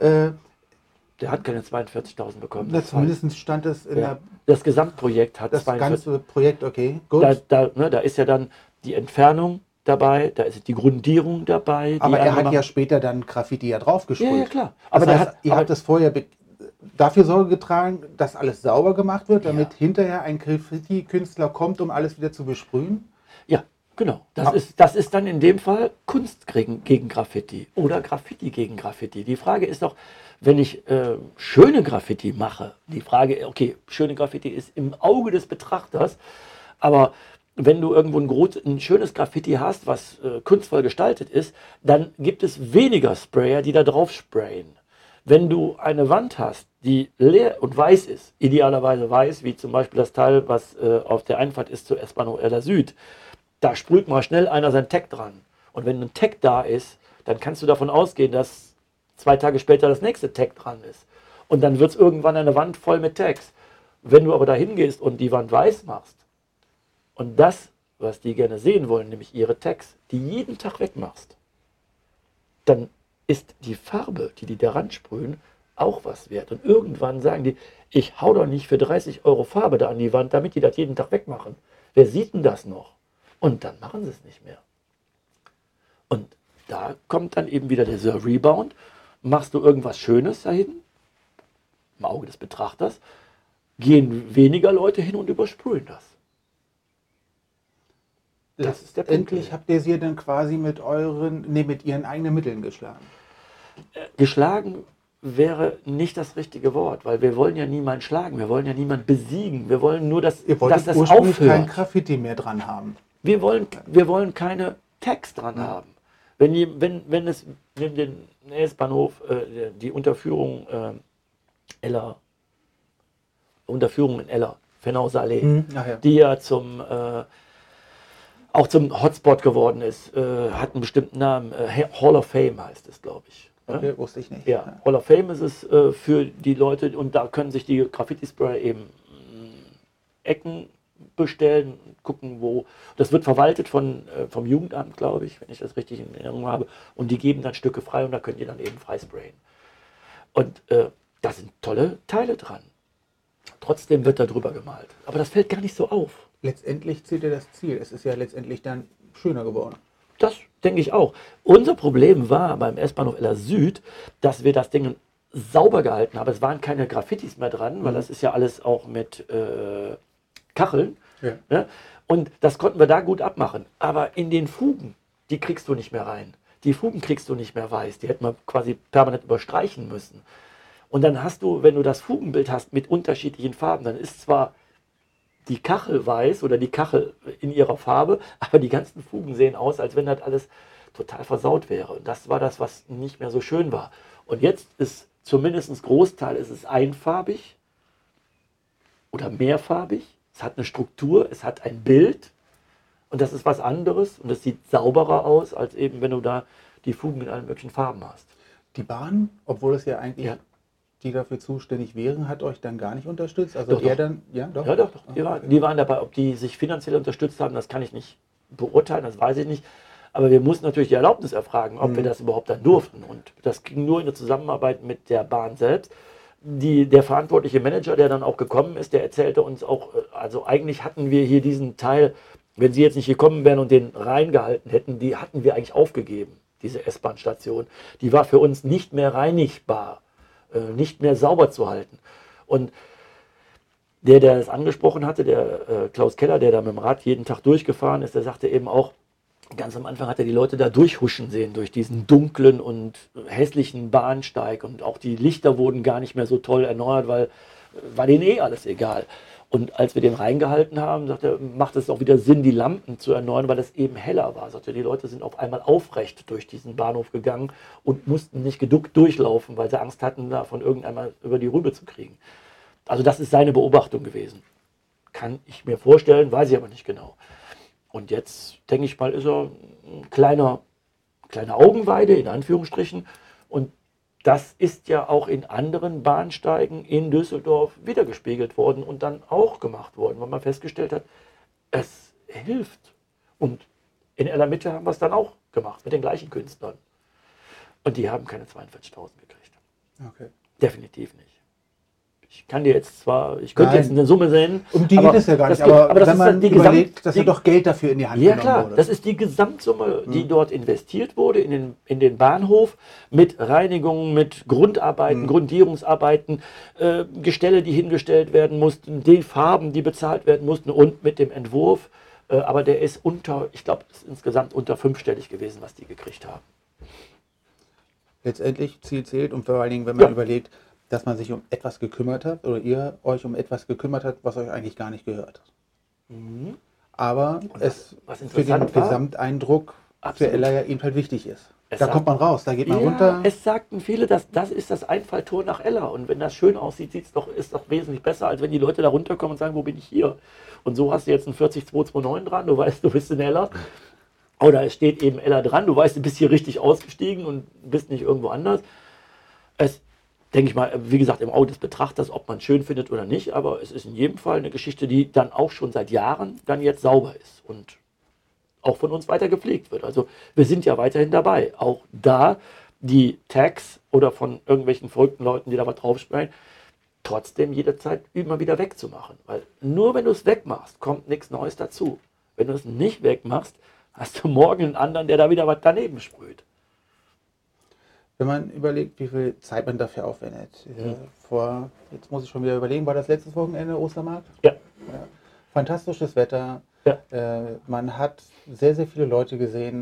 Der hat keine 42.000 bekommen. zumindest stand es in Ja. Das Gesamtprojekt hat das 42. ganze Projekt, okay, gut. Da ist ja dann die Entfernung dabei, da ist die Grundierung dabei. Die Aber er hat andere ja später dann Graffiti ja draufgesprüht. Ja, klar. Aber Aber das heißt, ihr habt es vorher dafür Sorge getragen, dass alles sauber gemacht wird, damit hinterher ein Graffiti-Künstler kommt, um alles wieder zu besprühen? Ja, genau. Das ist dann in dem Fall Kunst gegen Graffiti oder Graffiti gegen Graffiti. Die Frage ist doch, wenn ich schöne Graffiti mache, die Frage, okay, schöne Graffiti ist im Auge des Betrachters, aber wenn du irgendwo ein schönes Graffiti hast, was kunstvoll gestaltet ist, dann gibt es weniger Sprayer, die da drauf sprayen. Wenn du eine Wand hast, die leer und weiß ist, idealerweise weiß, wie zum Beispiel das Teil, was auf der Einfahrt ist zur S-Bahnhof Eller Süd, da sprüht mal schnell einer sein Tag dran. Und wenn ein Tag da ist, dann kannst du davon ausgehen, dass 2 Tage später das nächste Tag dran ist. Und dann wird es irgendwann eine Wand voll mit Tags. Wenn du aber da hingehst und die Wand weiß machst und das, was die gerne sehen wollen, nämlich ihre Tags, die jeden Tag wegmachst, dann ist die Farbe, die daran sprühen, auch was wert. Und irgendwann sagen die, ich hau doch nicht für 30 Euro Farbe da an die Wand, damit die das jeden Tag wegmachen. Wer sieht denn das noch? Und dann machen sie es nicht mehr. Und da kommt dann eben wieder dieser Rebound. Machst du irgendwas Schönes da hinten, im Auge des Betrachters, gehen weniger Leute hin und übersprühen das. Das ist der Punkt. Endlich habt ihr sie dann quasi mit ihren eigenen Mitteln geschlagen. Geschlagen wäre nicht das richtige Wort, weil wir wollen ja niemanden schlagen, wir wollen ja niemanden besiegen, wir wollen nur, dass das ursprünglich kein aufhört. Graffiti mehr dran haben. Wir wollen keine Tags dran haben. Wenn es in den S-Bahnhof die Unterführung Unterführung in Eller, Fennauser Allee, die ja auch zum Hotspot geworden ist, hat einen bestimmten Namen, Hall of Fame heißt es, glaube ich. Okay, wusste ich nicht. Ja, Hall of Fame ist es für die Leute und da können sich die Graffiti-Sprayer eben Ecken bestellen, gucken, wo. Das wird verwaltet vom Jugendamt, glaube ich, wenn ich das richtig in Erinnerung habe. Und die geben dann Stücke frei und da könnt ihr dann eben frei sprayen. Und da sind tolle Teile dran. Trotzdem wird da drüber gemalt. Aber das fällt gar nicht so auf. Letztendlich zählt ja das Ziel. Es ist ja letztendlich dann schöner geworden. Das denke ich auch. Unser Problem war beim S-Bahnhof Eller Süd, dass wir das Ding sauber gehalten haben. Es waren keine Graffitis mehr dran, weil das ist ja alles auch mit Kacheln. Ja. Ne? Und das konnten wir da gut abmachen. Aber in den Fugen, die kriegst du nicht mehr rein. Die Fugen kriegst du nicht mehr weiß. Die hätten wir quasi permanent überstreichen müssen. Und dann hast du, wenn du das Fugenbild hast mit unterschiedlichen Farben, dann ist zwar die Kachel weiß oder die Kachel in ihrer Farbe, aber die ganzen Fugen sehen aus, als wenn das alles total versaut wäre. Und das war das, was nicht mehr so schön war. Und jetzt ist zumindest ein Großteil ist es einfarbig oder mehrfarbig. Es hat eine Struktur, es hat ein Bild und das ist was anderes und es sieht sauberer aus, als eben wenn du da die Fugen in allen möglichen Farben hast. Die Bahn, obwohl es ja eigentlich Ja. die dafür zuständig wären, hat euch dann gar nicht unterstützt? Also Doch, eher doch. dann, ja, doch? Ja, doch. Ah, Die waren dabei. Ob die sich finanziell unterstützt haben, das kann ich nicht beurteilen, das weiß ich nicht. Aber wir mussten natürlich die Erlaubnis erfragen, ob wir das überhaupt dann durften. Und das ging nur in der Zusammenarbeit mit der Bahn selbst. Der verantwortliche Manager, der dann auch gekommen ist, der erzählte uns auch, also eigentlich hatten wir hier diesen Teil, wenn sie jetzt nicht gekommen wären und den reingehalten hätten, die hatten wir eigentlich aufgegeben, diese S-Bahn-Station. Die war für uns nicht mehr reinigbar, nicht mehr sauber zu halten. Und der das angesprochen hatte, der Klaus Keller, der da mit dem Rad jeden Tag durchgefahren ist, der sagte eben auch, ganz am Anfang hat er die Leute da durchhuschen sehen, durch diesen dunklen und hässlichen Bahnsteig. Und auch die Lichter wurden gar nicht mehr so toll erneuert, weil war denen eh alles egal. Und als wir den reingehalten haben, sagte er, macht es auch wieder Sinn, die Lampen zu erneuern, weil es eben heller war. Sagte, die Leute sind auf einmal aufrecht durch diesen Bahnhof gegangen und mussten nicht geduckt durchlaufen, weil sie Angst hatten, da von irgendeinmal über die Rübe zu kriegen. Also das ist seine Beobachtung gewesen. Kann ich mir vorstellen, weiß ich aber nicht genau. Und jetzt, denke ich mal, ist er ein kleine Augenweide, in Anführungsstrichen. Und das ist ja auch in anderen Bahnsteigen in Düsseldorf wiedergespiegelt worden und dann auch gemacht worden, weil man festgestellt hat, es hilft. Und in Eller Mitte haben wir es dann auch gemacht, mit den gleichen Künstlern. Und die haben keine 42.000 gekriegt. Okay. Definitiv nicht. Ich kann dir jetzt zwar, ich könnte jetzt eine Summe nennen. Um die geht es ja gar nicht, aber wenn man überlegt, dass ja doch Geld dafür in die Hand genommen klar, wurde. das ist die Gesamtsumme, die dort investiert wurde in den Bahnhof mit Reinigungen, mit Grundarbeiten, Grundierungsarbeiten, Gestelle, die hingestellt werden mussten, die Farben, die bezahlt werden mussten und mit dem Entwurf. Aber der ist ich glaube, es ist insgesamt unter 5-stellig gewesen, was die gekriegt haben. Letztendlich Ziel zählt und vor allen Dingen, wenn man überlegt, dass man sich um etwas gekümmert hat oder ihr euch um etwas gekümmert habt, was euch eigentlich gar nicht gehört. Aber es für den Gesamteindruck für Eller ja eben halt wichtig ist. Da kommt man raus, da geht man runter. Es sagten viele, dass das ist das Einfalltor nach Eller. Und wenn das schön aussieht, ist doch wesentlich besser, als wenn die Leute da runterkommen und sagen, wo bin ich hier? Und so hast du jetzt einen 40229 dran, du weißt, du bist in Eller. Oder es steht eben Eller dran, du weißt, du bist hier richtig ausgestiegen und bist nicht irgendwo anders. Es denke ich mal, wie gesagt, im Auge des Betrachters, ob man es schön findet oder nicht, aber es ist in jedem Fall eine Geschichte, die dann auch schon seit Jahren dann jetzt sauber ist und auch von uns weiter gepflegt wird. Also wir sind ja weiterhin dabei. Auch da die Tags oder von irgendwelchen verrückten Leuten, die da was draufsprechen, trotzdem jederzeit immer wieder wegzumachen. Weil nur wenn du es wegmachst, kommt nichts Neues dazu. Wenn du es nicht wegmachst, hast du morgen einen anderen, der da wieder was daneben sprüht. Wenn man überlegt, wie viel Zeit man dafür aufwendet. Jetzt muss ich schon wieder überlegen, war das letztes Wochenende Ostermarkt? Ja. Fantastisches Wetter. Ja. Man hat sehr, sehr viele Leute gesehen.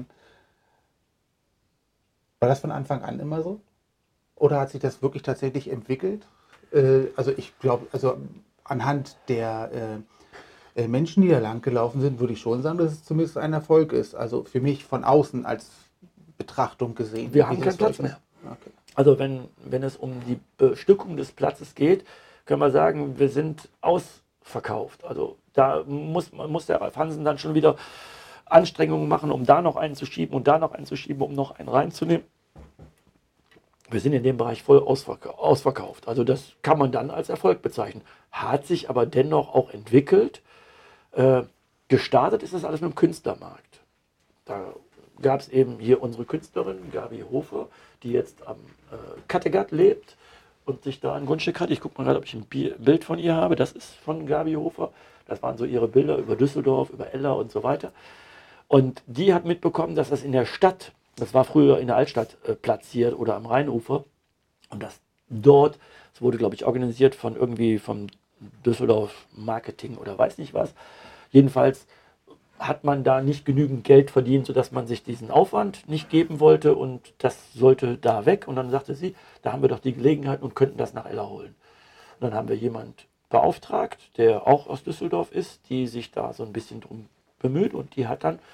War das von Anfang an immer so? Oder hat sich das wirklich tatsächlich entwickelt? Also ich glaube, anhand der Menschen, die da lang gelaufen sind, würde ich schon sagen, dass es zumindest ein Erfolg ist. Also für mich von außen als Betrachtung gesehen. Wir haben keinen Platz mehr. Okay. Also wenn es um die Bestückung des Platzes geht, können wir sagen, wir sind ausverkauft. Also da muss der Ralf Hansen dann schon wieder Anstrengungen machen, um da noch einen zu schieben und da noch einen zu schieben, um noch einen reinzunehmen. Wir sind in dem Bereich voll ausverkauft. Also das kann man dann als Erfolg bezeichnen. Hat sich aber dennoch auch entwickelt. Gestartet ist das alles mit dem Künstlermarkt. Da gab es eben hier unsere Künstlerin Gabi Hofer, die jetzt am Kattegat lebt und sich da ein Grundstück hat. Ich gucke mal gerade, ob ich ein Bild von ihr habe. Das ist von Gabi Hofer. Das waren so ihre Bilder über Düsseldorf, über Eller und so weiter. Und die hat mitbekommen, dass das in der Stadt, das war früher in der Altstadt platziert oder am Rheinufer, und das dort, es wurde, glaube ich, organisiert vom Düsseldorf Marketing oder weiß nicht was. Jedenfalls hat man da nicht genügend Geld verdient, sodass man sich diesen Aufwand nicht geben wollte, und das sollte da weg. Und dann sagte sie, da haben wir doch die Gelegenheit und könnten das nach Eller holen. Und dann haben wir jemand beauftragt, der auch aus Düsseldorf ist, die sich da so ein bisschen drum bemüht, und die hat dann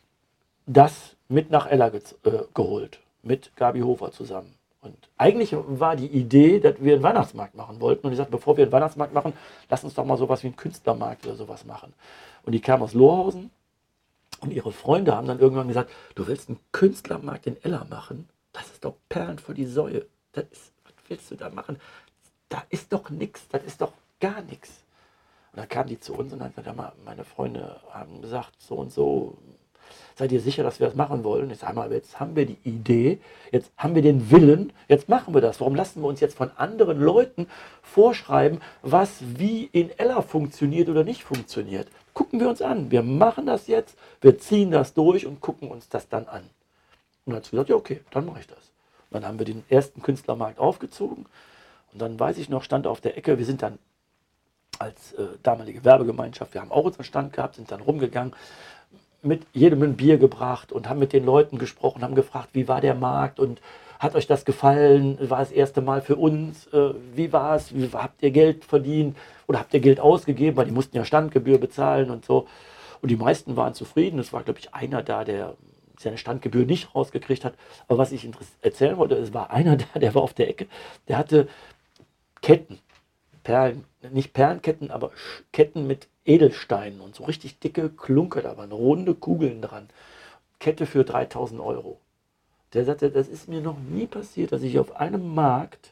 das mit nach Eller geholt, mit Gabi Hofer zusammen. Und eigentlich war die Idee, dass wir einen Weihnachtsmarkt machen wollten. Und ich sagte, bevor wir einen Weihnachtsmarkt machen, lass uns doch mal sowas wie einen Künstlermarkt oder sowas machen. Und die kam aus Lohausen, und ihre Freunde haben dann irgendwann gesagt, du willst einen Künstlermarkt in Eller machen? Das ist doch Perlen vor die Säue. Was willst du da machen? Da ist doch nichts, das ist doch gar nichts. Und dann kamen die zu uns und dann gesagt, meine Freunde haben gesagt, so und so, seid ihr sicher, dass wir das machen wollen? Ich sage mal, jetzt haben wir die Idee, jetzt haben wir den Willen, jetzt machen wir das. Warum lassen wir uns jetzt von anderen Leuten vorschreiben, was wie in Eller funktioniert oder nicht funktioniert? Gucken wir uns an. Wir machen das jetzt, wir ziehen das durch und gucken uns das dann an. Und dann hat sie gesagt, ja okay, dann mache ich das. Und dann haben wir den ersten Künstlermarkt aufgezogen. Und dann weiß ich noch, stand auf der Ecke, wir sind dann als damalige Werbegemeinschaft, wir haben auch unseren Stand gehabt, sind dann rumgegangen, mit jedem ein Bier gebracht und haben mit den Leuten gesprochen, haben gefragt, wie war der Markt und hat euch das gefallen, war das erste Mal für uns, wie war es, habt ihr Geld verdient oder habt ihr Geld ausgegeben, weil die mussten ja Standgebühr bezahlen und so. Und die meisten waren zufrieden. Es war, glaube ich, einer da, der seine Standgebühr nicht rausgekriegt hat. Aber was ich erzählen wollte, es war einer da, der war auf der Ecke, der hatte Ketten, Perlen, nicht Perlenketten, aber Ketten mit Edelsteinen und so richtig dicke Klunker, da waren runde Kugeln dran. Kette für 3.000 Euro. Der sagte, das ist mir noch nie passiert, dass ich auf einem Markt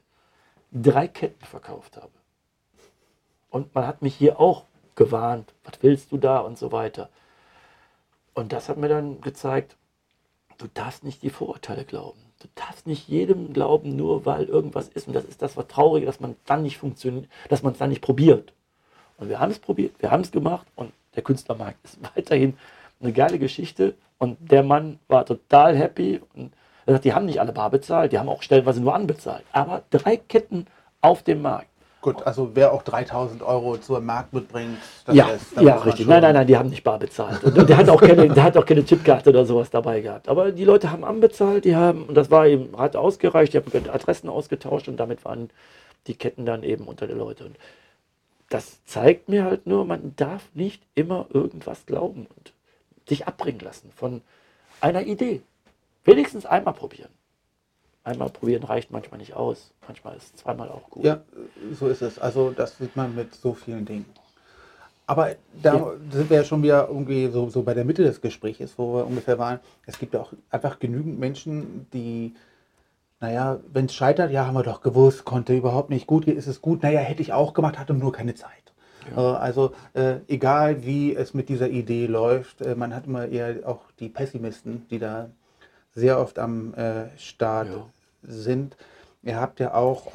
3 Ketten verkauft habe. Und man hat mich hier auch gewarnt, was willst du da und so weiter. Und das hat mir dann gezeigt, du darfst nicht die Vorurteile glauben. Du darfst nicht jedem glauben, nur weil irgendwas ist. Und das ist das Traurige, dass man dann nicht funktioniert, dass man es dann nicht probiert. Und wir haben es probiert, wir haben es gemacht, und der Künstlermarkt ist weiterhin eine geile Geschichte. Und der Mann war total happy. Und er sagt, die haben nicht alle bar bezahlt, die haben auch stellenweise nur anbezahlt. Aber 3 Ketten auf dem Markt. Gut, also wer auch 3.000 Euro zum Markt mitbringt, das Ja, ist, ja, richtig. Nein, die haben nicht bar bezahlt. Und der hat auch keine Chipkarte oder sowas dabei gehabt. Aber die Leute haben anbezahlt, und das war eben, hat ausgereicht, die haben Adressen ausgetauscht, und damit waren die Ketten dann eben unter den Leuten. Und das zeigt mir halt nur, man darf nicht immer irgendwas glauben und sich abbringen lassen von einer Idee. Wenigstens einmal probieren. Einmal probieren reicht manchmal nicht aus. Manchmal ist zweimal auch gut. Ja, so ist es. Also das sieht man mit so vielen Dingen. Aber da sind wir ja schon wieder irgendwie so bei der Mitte des Gesprächs, wo wir ungefähr waren. Es gibt ja auch einfach genügend Menschen, die, naja, wenn es scheitert, ja, haben wir doch gewusst, konnte überhaupt nicht gut, ist es gut, naja, hätte ich auch gemacht, hatte nur keine Zeit. Ja. Also egal wie es mit dieser Idee läuft, man hat immer eher auch die Pessimisten, die da sehr oft am Start sind. Ihr habt ja auch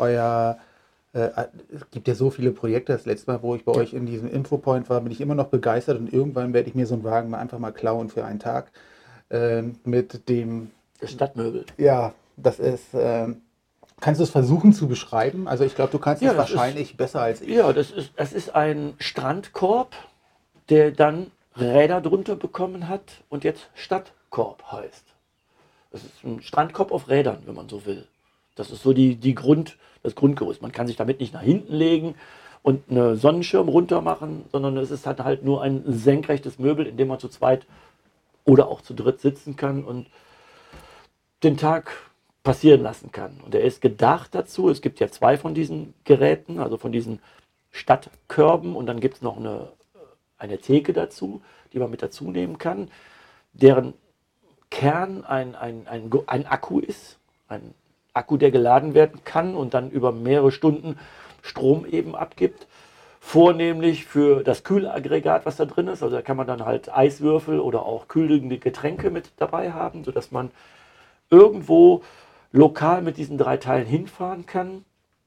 es gibt ja so viele Projekte. Das letzte Mal, wo ich bei euch in diesem Infopoint war, bin ich immer noch begeistert, und irgendwann werde ich mir so einen Wagen einfach mal klauen für einen Tag mit dem Stadtmöbel. Ja, das ist. Kannst du es versuchen zu beschreiben? Also ich glaube, du kannst es wahrscheinlich besser als ich. Ja, das ist ein Strandkorb, der dann Räder drunter bekommen hat und jetzt Stadtkorb heißt. Das ist ein Strandkorb auf Rädern, wenn man so will. Das ist so das Grundgerüst. Man kann sich damit nicht nach hinten legen und einen Sonnenschirm runter machen, sondern es ist halt nur ein senkrechtes Möbel, in dem man zu zweit oder auch zu dritt sitzen kann und den Tag passieren lassen kann. Und er ist gedacht dazu, es gibt ja 2 von diesen Geräten, also von diesen Stadtkörben, und dann gibt es noch eine Theke dazu, die man mit dazu nehmen kann, deren Kern ein Akku ist, ein Akku, der geladen werden kann und dann über mehrere Stunden Strom eben abgibt, vornehmlich für das Kühlaggregat, was da drin ist. Also da kann man dann halt Eiswürfel oder auch kühlende Getränke mit dabei haben, sodass man irgendwo lokal mit diesen 3 Teilen hinfahren kann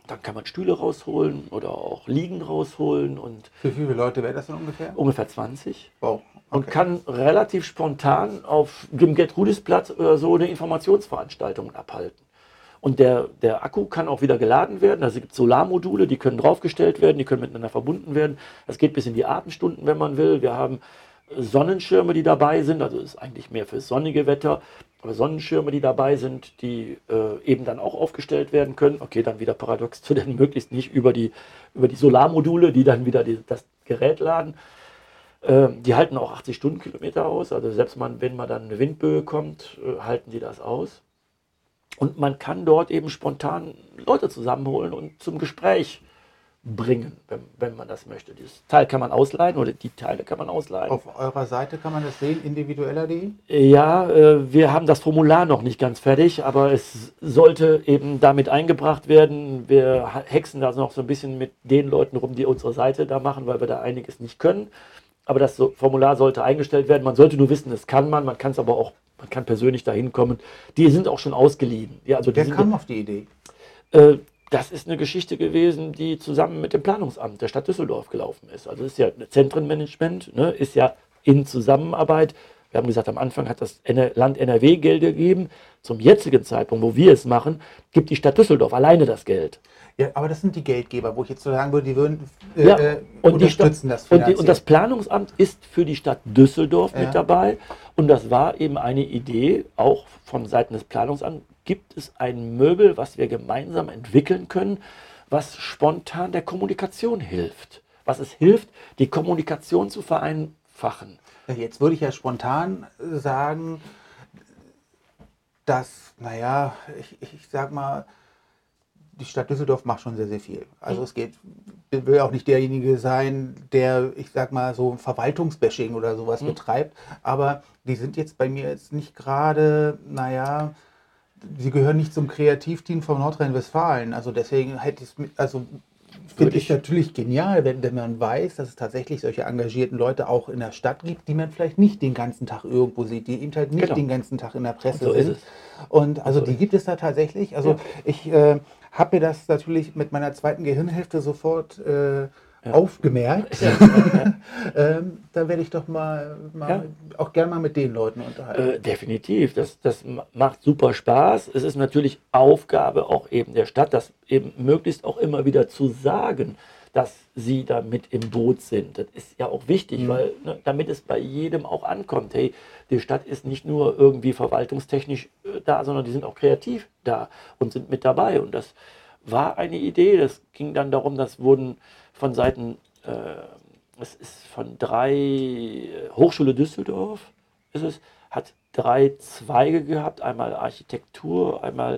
Dann kann man Stühle rausholen oder auch Liegen rausholen und Für wie viele Leute wäre das denn ungefähr? ungefähr 20. Wow, Und okay. kann relativ spontan auf dem Gertrudisplatz oder so eine Informationsveranstaltung abhalten. Und der Akku kann auch wieder geladen werden. Also es gibt Solarmodule, die können draufgestellt werden, die können miteinander verbunden werden. Das geht bis in die Abendstunden, wenn man will. Wir haben Sonnenschirme, die dabei sind. Also ist eigentlich mehr für sonnige Wetter. Aber Sonnenschirme, die dabei sind, die eben dann auch aufgestellt werden können. Okay, dann wieder paradox zu den möglichst nicht über die Solarmodule, die dann wieder das Gerät laden. Die halten auch 80 Stundenkilometer aus. Also selbst wenn mal dann eine Windböe kommt, halten die das aus. Und man kann dort eben spontan Leute zusammenholen und zum Gespräch bringen, wenn man das möchte. Dieses Teil kann man ausleihen oder die Teile kann man ausleihen. Auf eurer Seite kann man das sehen, individueller.de? Ja, wir haben das Formular noch nicht ganz fertig, aber es sollte eben damit eingebracht werden. Wir hexen da noch so ein bisschen mit den Leuten rum, die unsere Seite da machen, weil wir da einiges nicht können. Aber das Formular sollte eingestellt werden. Man sollte nur wissen, das kann man kann es aber auch, man kann persönlich da hinkommen. Die sind auch schon ausgeliehen. Ja, also Wer kam auf die Idee? Das ist eine Geschichte gewesen, die zusammen mit dem Planungsamt der Stadt Düsseldorf gelaufen ist. Also es ist ja Zentrenmanagement, ne, ist ja in Zusammenarbeit. Wir haben gesagt, am Anfang hat das Land NRW Geld gegeben. Zum jetzigen Zeitpunkt, wo wir es machen, gibt die Stadt Düsseldorf alleine das Geld. Ja, aber das sind die Geldgeber, wo ich jetzt so sagen würde, die würden unterstützen das finanziell. Und das Planungsamt ist für die Stadt Düsseldorf mit dabei. Und das war eben eine Idee, auch von Seiten des Planungsamts, gibt es ein Möbel, was wir gemeinsam entwickeln können, was spontan der Kommunikation hilft. Was es hilft, die Kommunikation zu vereinfachen. Jetzt würde ich ja spontan sagen, dass, naja, ich sag mal, die Stadt Düsseldorf macht schon sehr, sehr viel. Also es will auch nicht derjenige sein, der, ich sag mal, so Verwaltungsbashing oder sowas betreibt. Aber die sind jetzt bei mir jetzt nicht gerade, naja, sie gehören nicht zum Kreativteam von Nordrhein-Westfalen. Also deswegen finde ich natürlich genial, wenn man weiß, dass es tatsächlich solche engagierten Leute auch in der Stadt gibt, die man vielleicht nicht den ganzen Tag irgendwo sieht, die eben halt nicht den ganzen Tag in der Presse so sind. ist es. Und also die gibt es da tatsächlich. Also ich habe mir das natürlich mit meiner zweiten Gehirnhälfte sofort aufgemerkt. Da werde ich doch mal auch gerne mal mit den Leuten unterhalten. Definitiv, das macht super Spaß. Es ist natürlich Aufgabe auch eben der Stadt, das eben möglichst auch immer wieder zu sagen, dass sie da mit im Boot sind. Das ist ja auch wichtig, weil damit es bei jedem auch ankommt. Hey, die Stadt ist nicht nur irgendwie verwaltungstechnisch da, sondern die sind auch kreativ da und sind mit dabei. Und das war eine Idee. Das ging dann darum, das wurden von Seiten, es ist von 3 Hochschule Düsseldorf, hat 3 Zweige gehabt, einmal Architektur, einmal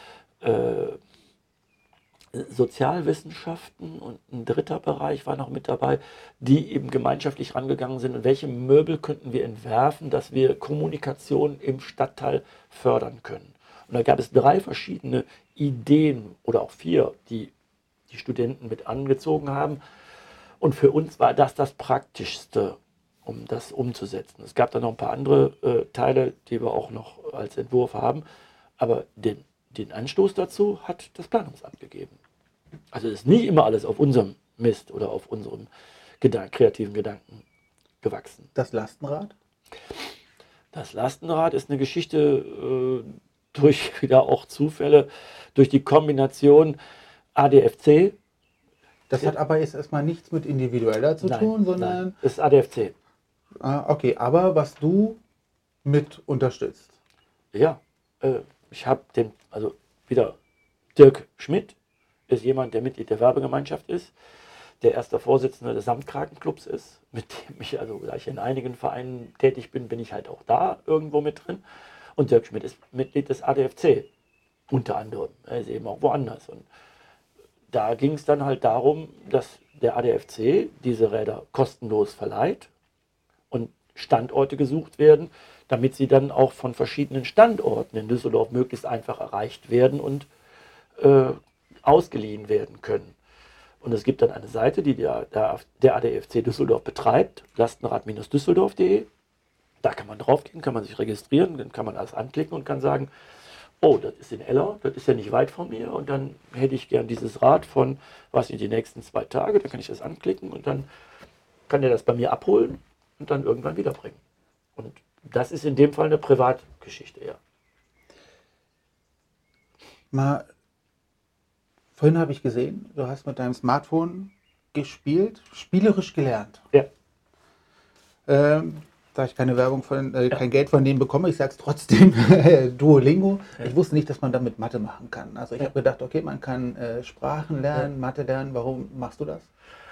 Sozialwissenschaften und ein dritter Bereich war noch mit dabei, die eben gemeinschaftlich rangegangen sind. Und welche Möbel könnten wir entwerfen, dass wir Kommunikation im Stadtteil fördern können? Und da gab es 3 verschiedene Ideen oder auch 4, die die Studenten mit angezogen haben. Und für uns war das Praktischste, um das umzusetzen. Es gab dann noch ein paar andere Teile, die wir auch noch als Entwurf haben. Aber den Anstoß dazu hat das Planungsamt gegeben. Also ist nicht immer alles auf unserem Mist oder auf unserem kreativen Gedanken gewachsen. Das Lastenrad? Das Lastenrad ist eine Geschichte durch wieder auch Zufälle, durch die Kombination ADFC. Das hat aber jetzt erstmal nichts mit individueller zu tun, sondern... Nein, das ist ADFC. Okay, aber was du mit unterstützt. Ja, ich habe also wieder Dirk Schmidt ist jemand, der Mitglied der Werbegemeinschaft ist, der erste Vorsitzende des Samtkrakenclubs ist, mit dem ich, also da ich in einigen Vereinen tätig bin, bin ich halt auch da irgendwo mit drin. Und Dirk Schmidt ist Mitglied des ADFC, unter anderem. Er ist eben auch woanders. Und da ging es dann halt darum, dass der ADFC diese Räder kostenlos verleiht und Standorte gesucht werden, damit sie dann auch von verschiedenen Standorten in Düsseldorf möglichst einfach erreicht werden und ausgeliehen werden können. Und es gibt dann eine Seite, die der ADFC Düsseldorf betreibt, lastenrad-düsseldorf.de. Da kann man draufgehen, kann man sich registrieren, dann kann man alles anklicken und kann sagen, oh, das ist in Eller, das ist ja nicht weit von mir und dann hätte ich gern dieses Rad von, was nicht, die nächsten 2 Tage, dann kann ich das anklicken und dann kann der das bei mir abholen und dann irgendwann wiederbringen. Und das ist in dem Fall eine Privatgeschichte, ja. Mal, vorhin habe ich gesehen, du hast mit deinem Smartphone gespielt, spielerisch gelernt. Ja. Da ich keine Werbung kein Geld von denen bekomme, ich sage es trotzdem, Duolingo. Ja. Ich wusste nicht, dass man damit Mathe machen kann. Also ich habe gedacht, okay, man kann Sprachen lernen, Mathe lernen. Warum machst du das?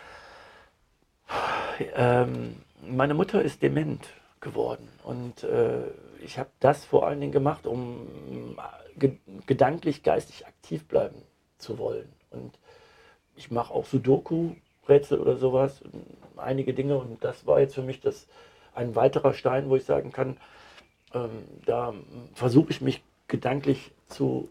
Meine Mutter ist dement geworden und ich habe das vor allen Dingen gemacht, um gedanklich, geistig aktiv bleiben zu wollen. Und ich mache auch Sudoku-Rätsel oder sowas, einige Dinge und das war jetzt für mich ein weiterer Stein, wo ich sagen kann, da versuche ich mich gedanklich zu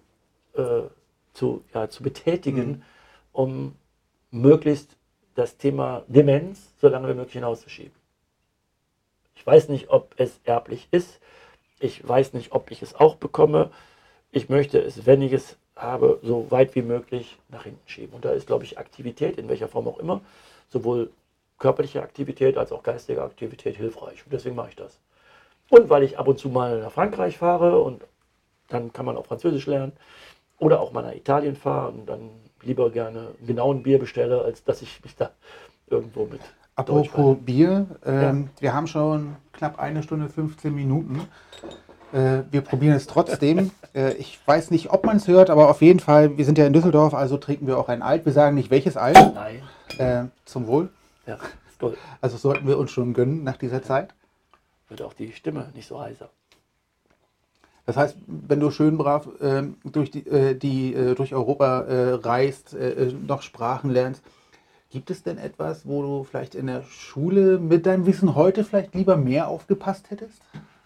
betätigen, um möglichst das Thema Demenz so lange wie möglich hinauszuschieben. Ich weiß nicht, ob es erblich ist. Ich weiß nicht, ob ich es auch bekomme. Ich möchte es, wenn ich es habe, so weit wie möglich nach hinten schieben. Und da ist, glaube ich, Aktivität, in welcher Form auch immer, sowohl körperliche Aktivität als auch geistige Aktivität hilfreich. Und deswegen mache ich das. Und weil ich ab und zu mal nach Frankreich fahre und dann kann man auch Französisch lernen. Oder auch mal nach Italien fahre und dann lieber gerne genau ein Bier bestelle, als dass ich mich da irgendwo mit Apropos Bier, wir haben schon knapp 1 Stunde 15 Minuten. Wir probieren es trotzdem. Ich weiß nicht, ob man es hört, aber auf jeden Fall, wir sind ja in Düsseldorf, also trinken wir auch ein Alt. Wir sagen nicht, welches Alt. Nein. Zum Wohl. Ja, ist toll. Also sollten wir uns schon gönnen nach dieser Zeit. Wird auch die Stimme nicht so heiser. Das heißt, wenn du schön brav durch Europa reist, noch Sprachen lernst, gibt es denn etwas, wo du vielleicht in der Schule mit deinem Wissen heute vielleicht lieber mehr aufgepasst hättest?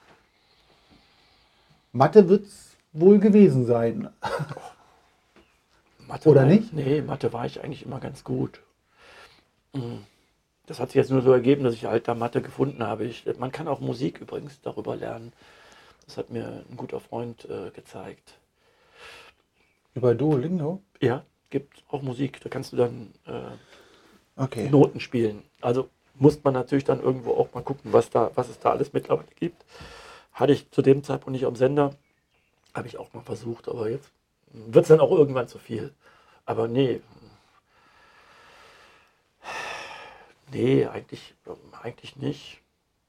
Mathe wird es wohl gewesen sein. Mathe oder nicht? Nee, Mathe war ich eigentlich immer ganz gut. Das hat sich jetzt nur so ergeben, dass ich halt da Mathe gefunden habe. Man kann auch Musik übrigens darüber lernen. Das hat mir ein guter Freund gezeigt. Über Duolingo? Ja, gibt auch Musik. Da kannst du dann Okay. Noten spielen. Also muss man natürlich dann irgendwo auch mal gucken, was es da alles mittlerweile gibt. Hatte ich zu dem Zeitpunkt nicht am Sender. Habe ich auch mal versucht, aber jetzt wird es dann auch irgendwann zu viel. Aber nee, eigentlich nicht.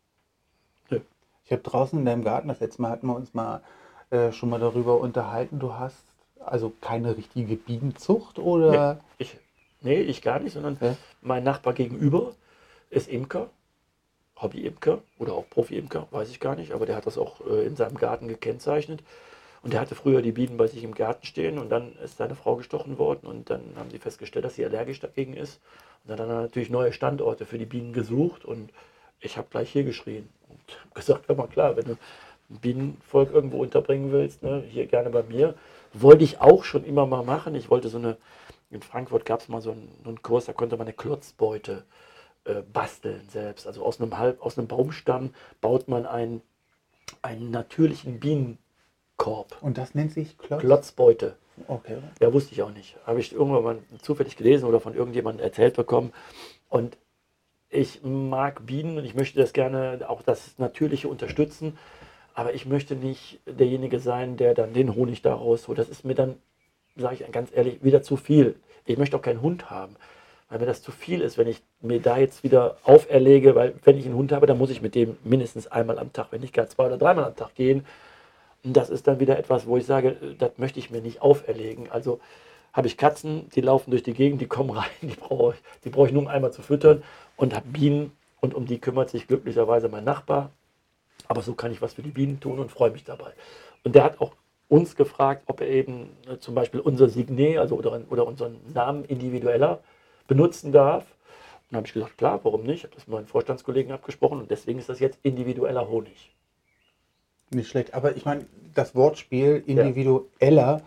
Nö. Ich habe draußen in deinem Garten, das letzte Mal hatten wir uns mal schon mal darüber unterhalten, du hast also keine richtige Bienenzucht oder? Nee, ich gar nicht, sondern mein Nachbar gegenüber ist Imker, Hobby-Imker oder auch Profi-Imker, weiß ich gar nicht, aber der hat das auch in seinem Garten gekennzeichnet. Und der hatte früher die Bienen bei sich im Garten stehen und dann ist seine Frau gestochen worden und dann haben sie festgestellt, dass sie allergisch dagegen ist. Und dann hat er natürlich neue Standorte für die Bienen gesucht und ich habe gleich hier geschrien und gesagt, hör mal klar, wenn du ein Bienenvolk irgendwo unterbringen willst, ne, hier gerne bei mir. Wollte ich auch schon immer mal machen. Ich wollte in Frankfurt gab es mal so einen Kurs, da konnte man eine Klotzbeute basteln selbst. Also aus einem Baumstamm baut man einen natürlichen Bienenkorb. Und das nennt sich Klotzbeute. Okay. Ja, wusste ich auch nicht. Habe ich irgendwann mal zufällig gelesen oder von irgendjemandem erzählt bekommen. Und ich mag Bienen und ich möchte das gerne, auch das Natürliche unterstützen. Aber ich möchte nicht derjenige sein, der dann den Honig da rausholt. Das ist mir dann, sage ich ganz ehrlich, wieder zu viel. Ich möchte auch keinen Hund haben, weil mir das zu viel ist, wenn ich mir da jetzt wieder auferlege, weil wenn ich einen Hund habe, dann muss ich mit dem mindestens einmal am Tag, wenn nicht gar 2 oder 3-mal am Tag gehen. Und das ist dann wieder etwas, wo ich sage, das möchte ich mir nicht auferlegen. Also habe ich Katzen, die laufen durch die Gegend, die kommen rein, die brauche ich nur um einmal zu füttern und habe Bienen und um die kümmert sich glücklicherweise mein Nachbar. Aber so kann ich was für die Bienen tun und freue mich dabei. Und der hat auch uns gefragt, ob er eben zum Beispiel unser Signet, also oder unseren Namen individueller benutzen darf. Und dann habe ich gesagt, klar, warum nicht? Ich habe das mit meinen Vorstandskollegen abgesprochen und deswegen ist das jetzt individueller Honig. Nicht schlecht, aber ich meine, das Wortspiel individueller,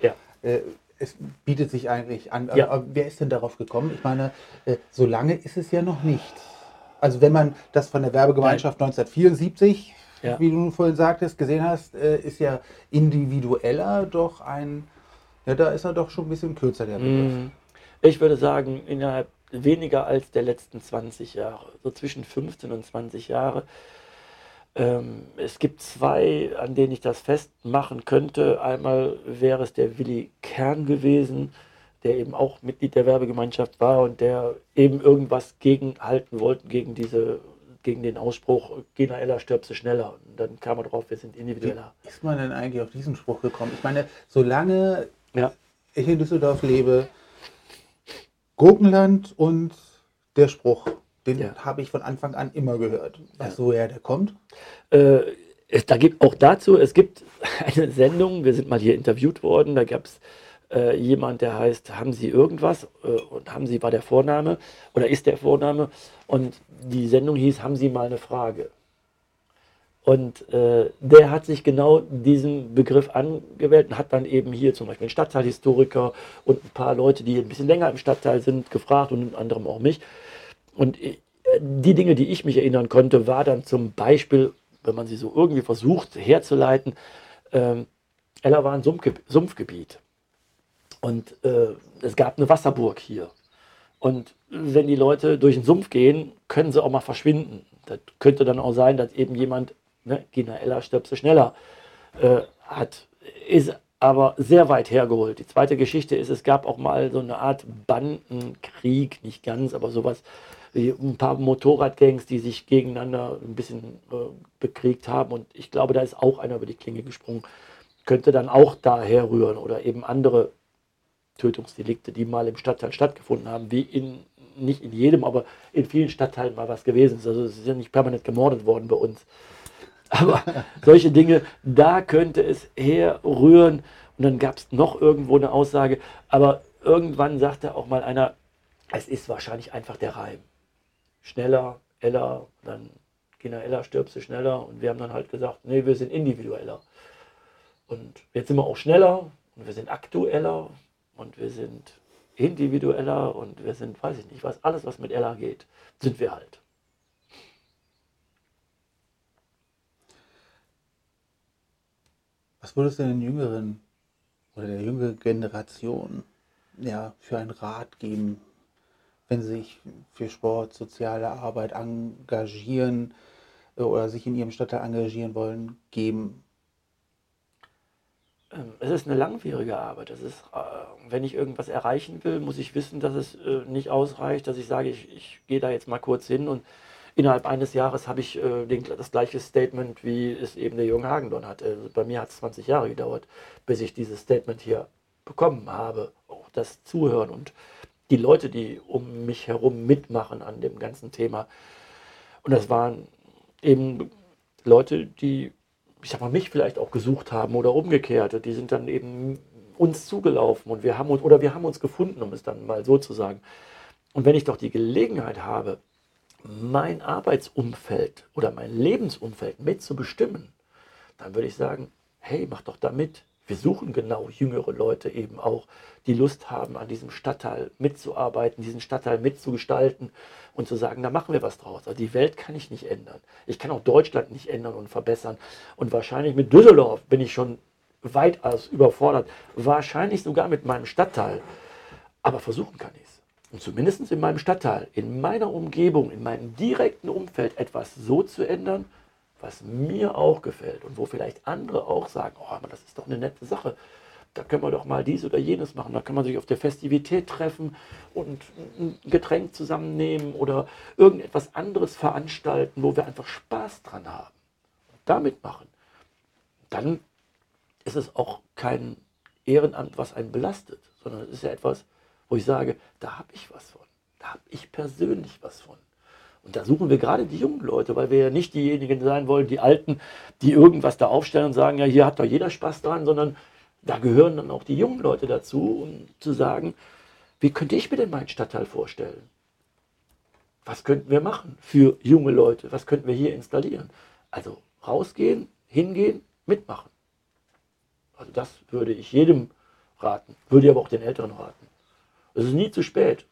es bietet sich eigentlich an. Ja. Aber wer ist denn darauf gekommen? Ich meine, so lange ist es ja noch nicht. Also wenn man das von der Werbegemeinschaft 1974 Ja. wie du vorhin sagtest, gesehen hast, ist ja individueller doch da ist er doch schon ein bisschen kürzer, der Begriff. Ich würde sagen, innerhalb weniger als der letzten 20 Jahre, so zwischen 15 und 20 Jahre. Es gibt zwei, an denen ich das festmachen könnte. Einmal wäre es der Willi Kern gewesen, der eben auch Mitglied der Werbegemeinschaft war und der eben irgendwas gegenhalten wollte gegen den Ausspruch, Gina Eller stirbst du schneller. Und dann kam er drauf, wir sind individueller. Wie ist man denn eigentlich auf diesen Spruch gekommen? Ich meine, solange Ja. ich in Düsseldorf lebe, Gurkenland und der Spruch, den habe ich von Anfang an immer gehört. Weißt du, woher der kommt? Es gibt eine Sendung, wir sind mal hier interviewt worden, da gab es jemand, der heißt, haben Sie irgendwas? Und haben Sie war der Vorname oder ist der Vorname? Und die Sendung hieß, haben Sie mal eine Frage? Und der hat sich genau diesen Begriff angewählt und hat dann eben hier zum Beispiel einen Stadtteilhistoriker und ein paar Leute, die ein bisschen länger im Stadtteil sind, gefragt und unter anderem auch mich. Und die Dinge, die ich mich erinnern konnte, war dann zum Beispiel, wenn man sie so irgendwie versucht herzuleiten, Eller war ein Sumpfgebiet. Und es gab eine Wasserburg hier. Und wenn die Leute durch den Sumpf gehen, können sie auch mal verschwinden. Das könnte dann auch sein, dass eben jemand, ne, Gina Eller stirbst du schneller, hat. Ist aber sehr weit hergeholt. Die zweite Geschichte ist, es gab auch mal so eine Art Bandenkrieg, nicht ganz, aber sowas wie ein paar Motorradgangs, die sich gegeneinander ein bisschen bekriegt haben. Und ich glaube, da ist auch einer über die Klinge gesprungen. Könnte dann auch daher rühren oder eben andere Tötungsdelikte, die mal im Stadtteil stattgefunden haben, nicht in jedem, aber in vielen Stadtteilen mal was gewesen ist. Also es ist ja nicht permanent gemordet worden bei uns. Aber solche Dinge, da könnte es herrühren. Und dann gab es noch irgendwo eine Aussage. Aber irgendwann sagte auch mal einer, es ist wahrscheinlich einfach der Reim. Schneller, Eller, dann Gina Eller stirbst du schneller. Und wir haben dann halt gesagt, nee, wir sind individueller. Und jetzt sind wir auch schneller und wir sind aktueller und wir sind individueller und wir sind, weiß ich nicht was, alles was mit Eller geht, sind wir halt. Was würdest du den Jüngeren oder der jüngeren Generation für einen Rat geben, wenn sie sich für Sport, soziale Arbeit engagieren oder sich in ihrem Stadtteil engagieren wollen, geben? Es ist eine langwierige Arbeit. Wenn ich irgendwas erreichen will, muss ich wissen, dass es nicht ausreicht, dass ich sage, ich gehe da jetzt mal kurz hin und innerhalb eines Jahres habe ich das gleiche Statement, wie es eben der Jürgen Hagedorn hat. Bei mir hat es 20 Jahre gedauert, bis ich dieses Statement hier bekommen habe. Auch das Zuhören und die Leute, die um mich herum mitmachen an dem ganzen Thema. Und das waren eben Leute, die, ich sag mal, mich vielleicht auch gesucht haben oder umgekehrt. Die sind dann eben uns zugelaufen und wir haben uns gefunden, um es dann mal so zu sagen. Und wenn ich doch die Gelegenheit habe, mein Arbeitsumfeld oder mein Lebensumfeld mitzubestimmen, dann würde ich sagen, hey, mach doch da mit. Wir suchen genau jüngere Leute eben auch, die Lust haben, an diesem Stadtteil mitzuarbeiten, diesen Stadtteil mitzugestalten und zu sagen, da machen wir was draus. Also die Welt kann ich nicht ändern. Ich kann auch Deutschland nicht ändern und verbessern. Und wahrscheinlich mit Düsseldorf bin ich schon weitaus überfordert. Wahrscheinlich sogar mit meinem Stadtteil. Aber versuchen kann ich es. Und zumindest in meinem Stadtteil, in meiner Umgebung, in meinem direkten Umfeld etwas so zu ändern, was mir auch gefällt und wo vielleicht andere auch sagen, oh, aber das ist doch eine nette Sache. Da können wir doch mal dies oder jenes machen. Da kann man sich auf der Festivität treffen und ein Getränk zusammennehmen oder irgendetwas anderes veranstalten, wo wir einfach Spaß dran haben. Und damit machen. Dann ist es auch kein Ehrenamt, was einen belastet, sondern es ist ja etwas, wo ich sage, da habe ich was von. Da habe ich persönlich was von. Und da suchen wir gerade die jungen Leute, weil wir ja nicht diejenigen sein wollen, die Alten, die irgendwas da aufstellen und sagen, ja, hier hat doch jeder Spaß dran, sondern da gehören dann auch die jungen Leute dazu, um zu sagen, wie könnte ich mir denn meinen Stadtteil vorstellen? Was könnten wir machen für junge Leute? Was könnten wir hier installieren? Also rausgehen, hingehen, mitmachen. Also das würde ich jedem raten, würde ich aber auch den Älteren raten. Es ist nie zu spät.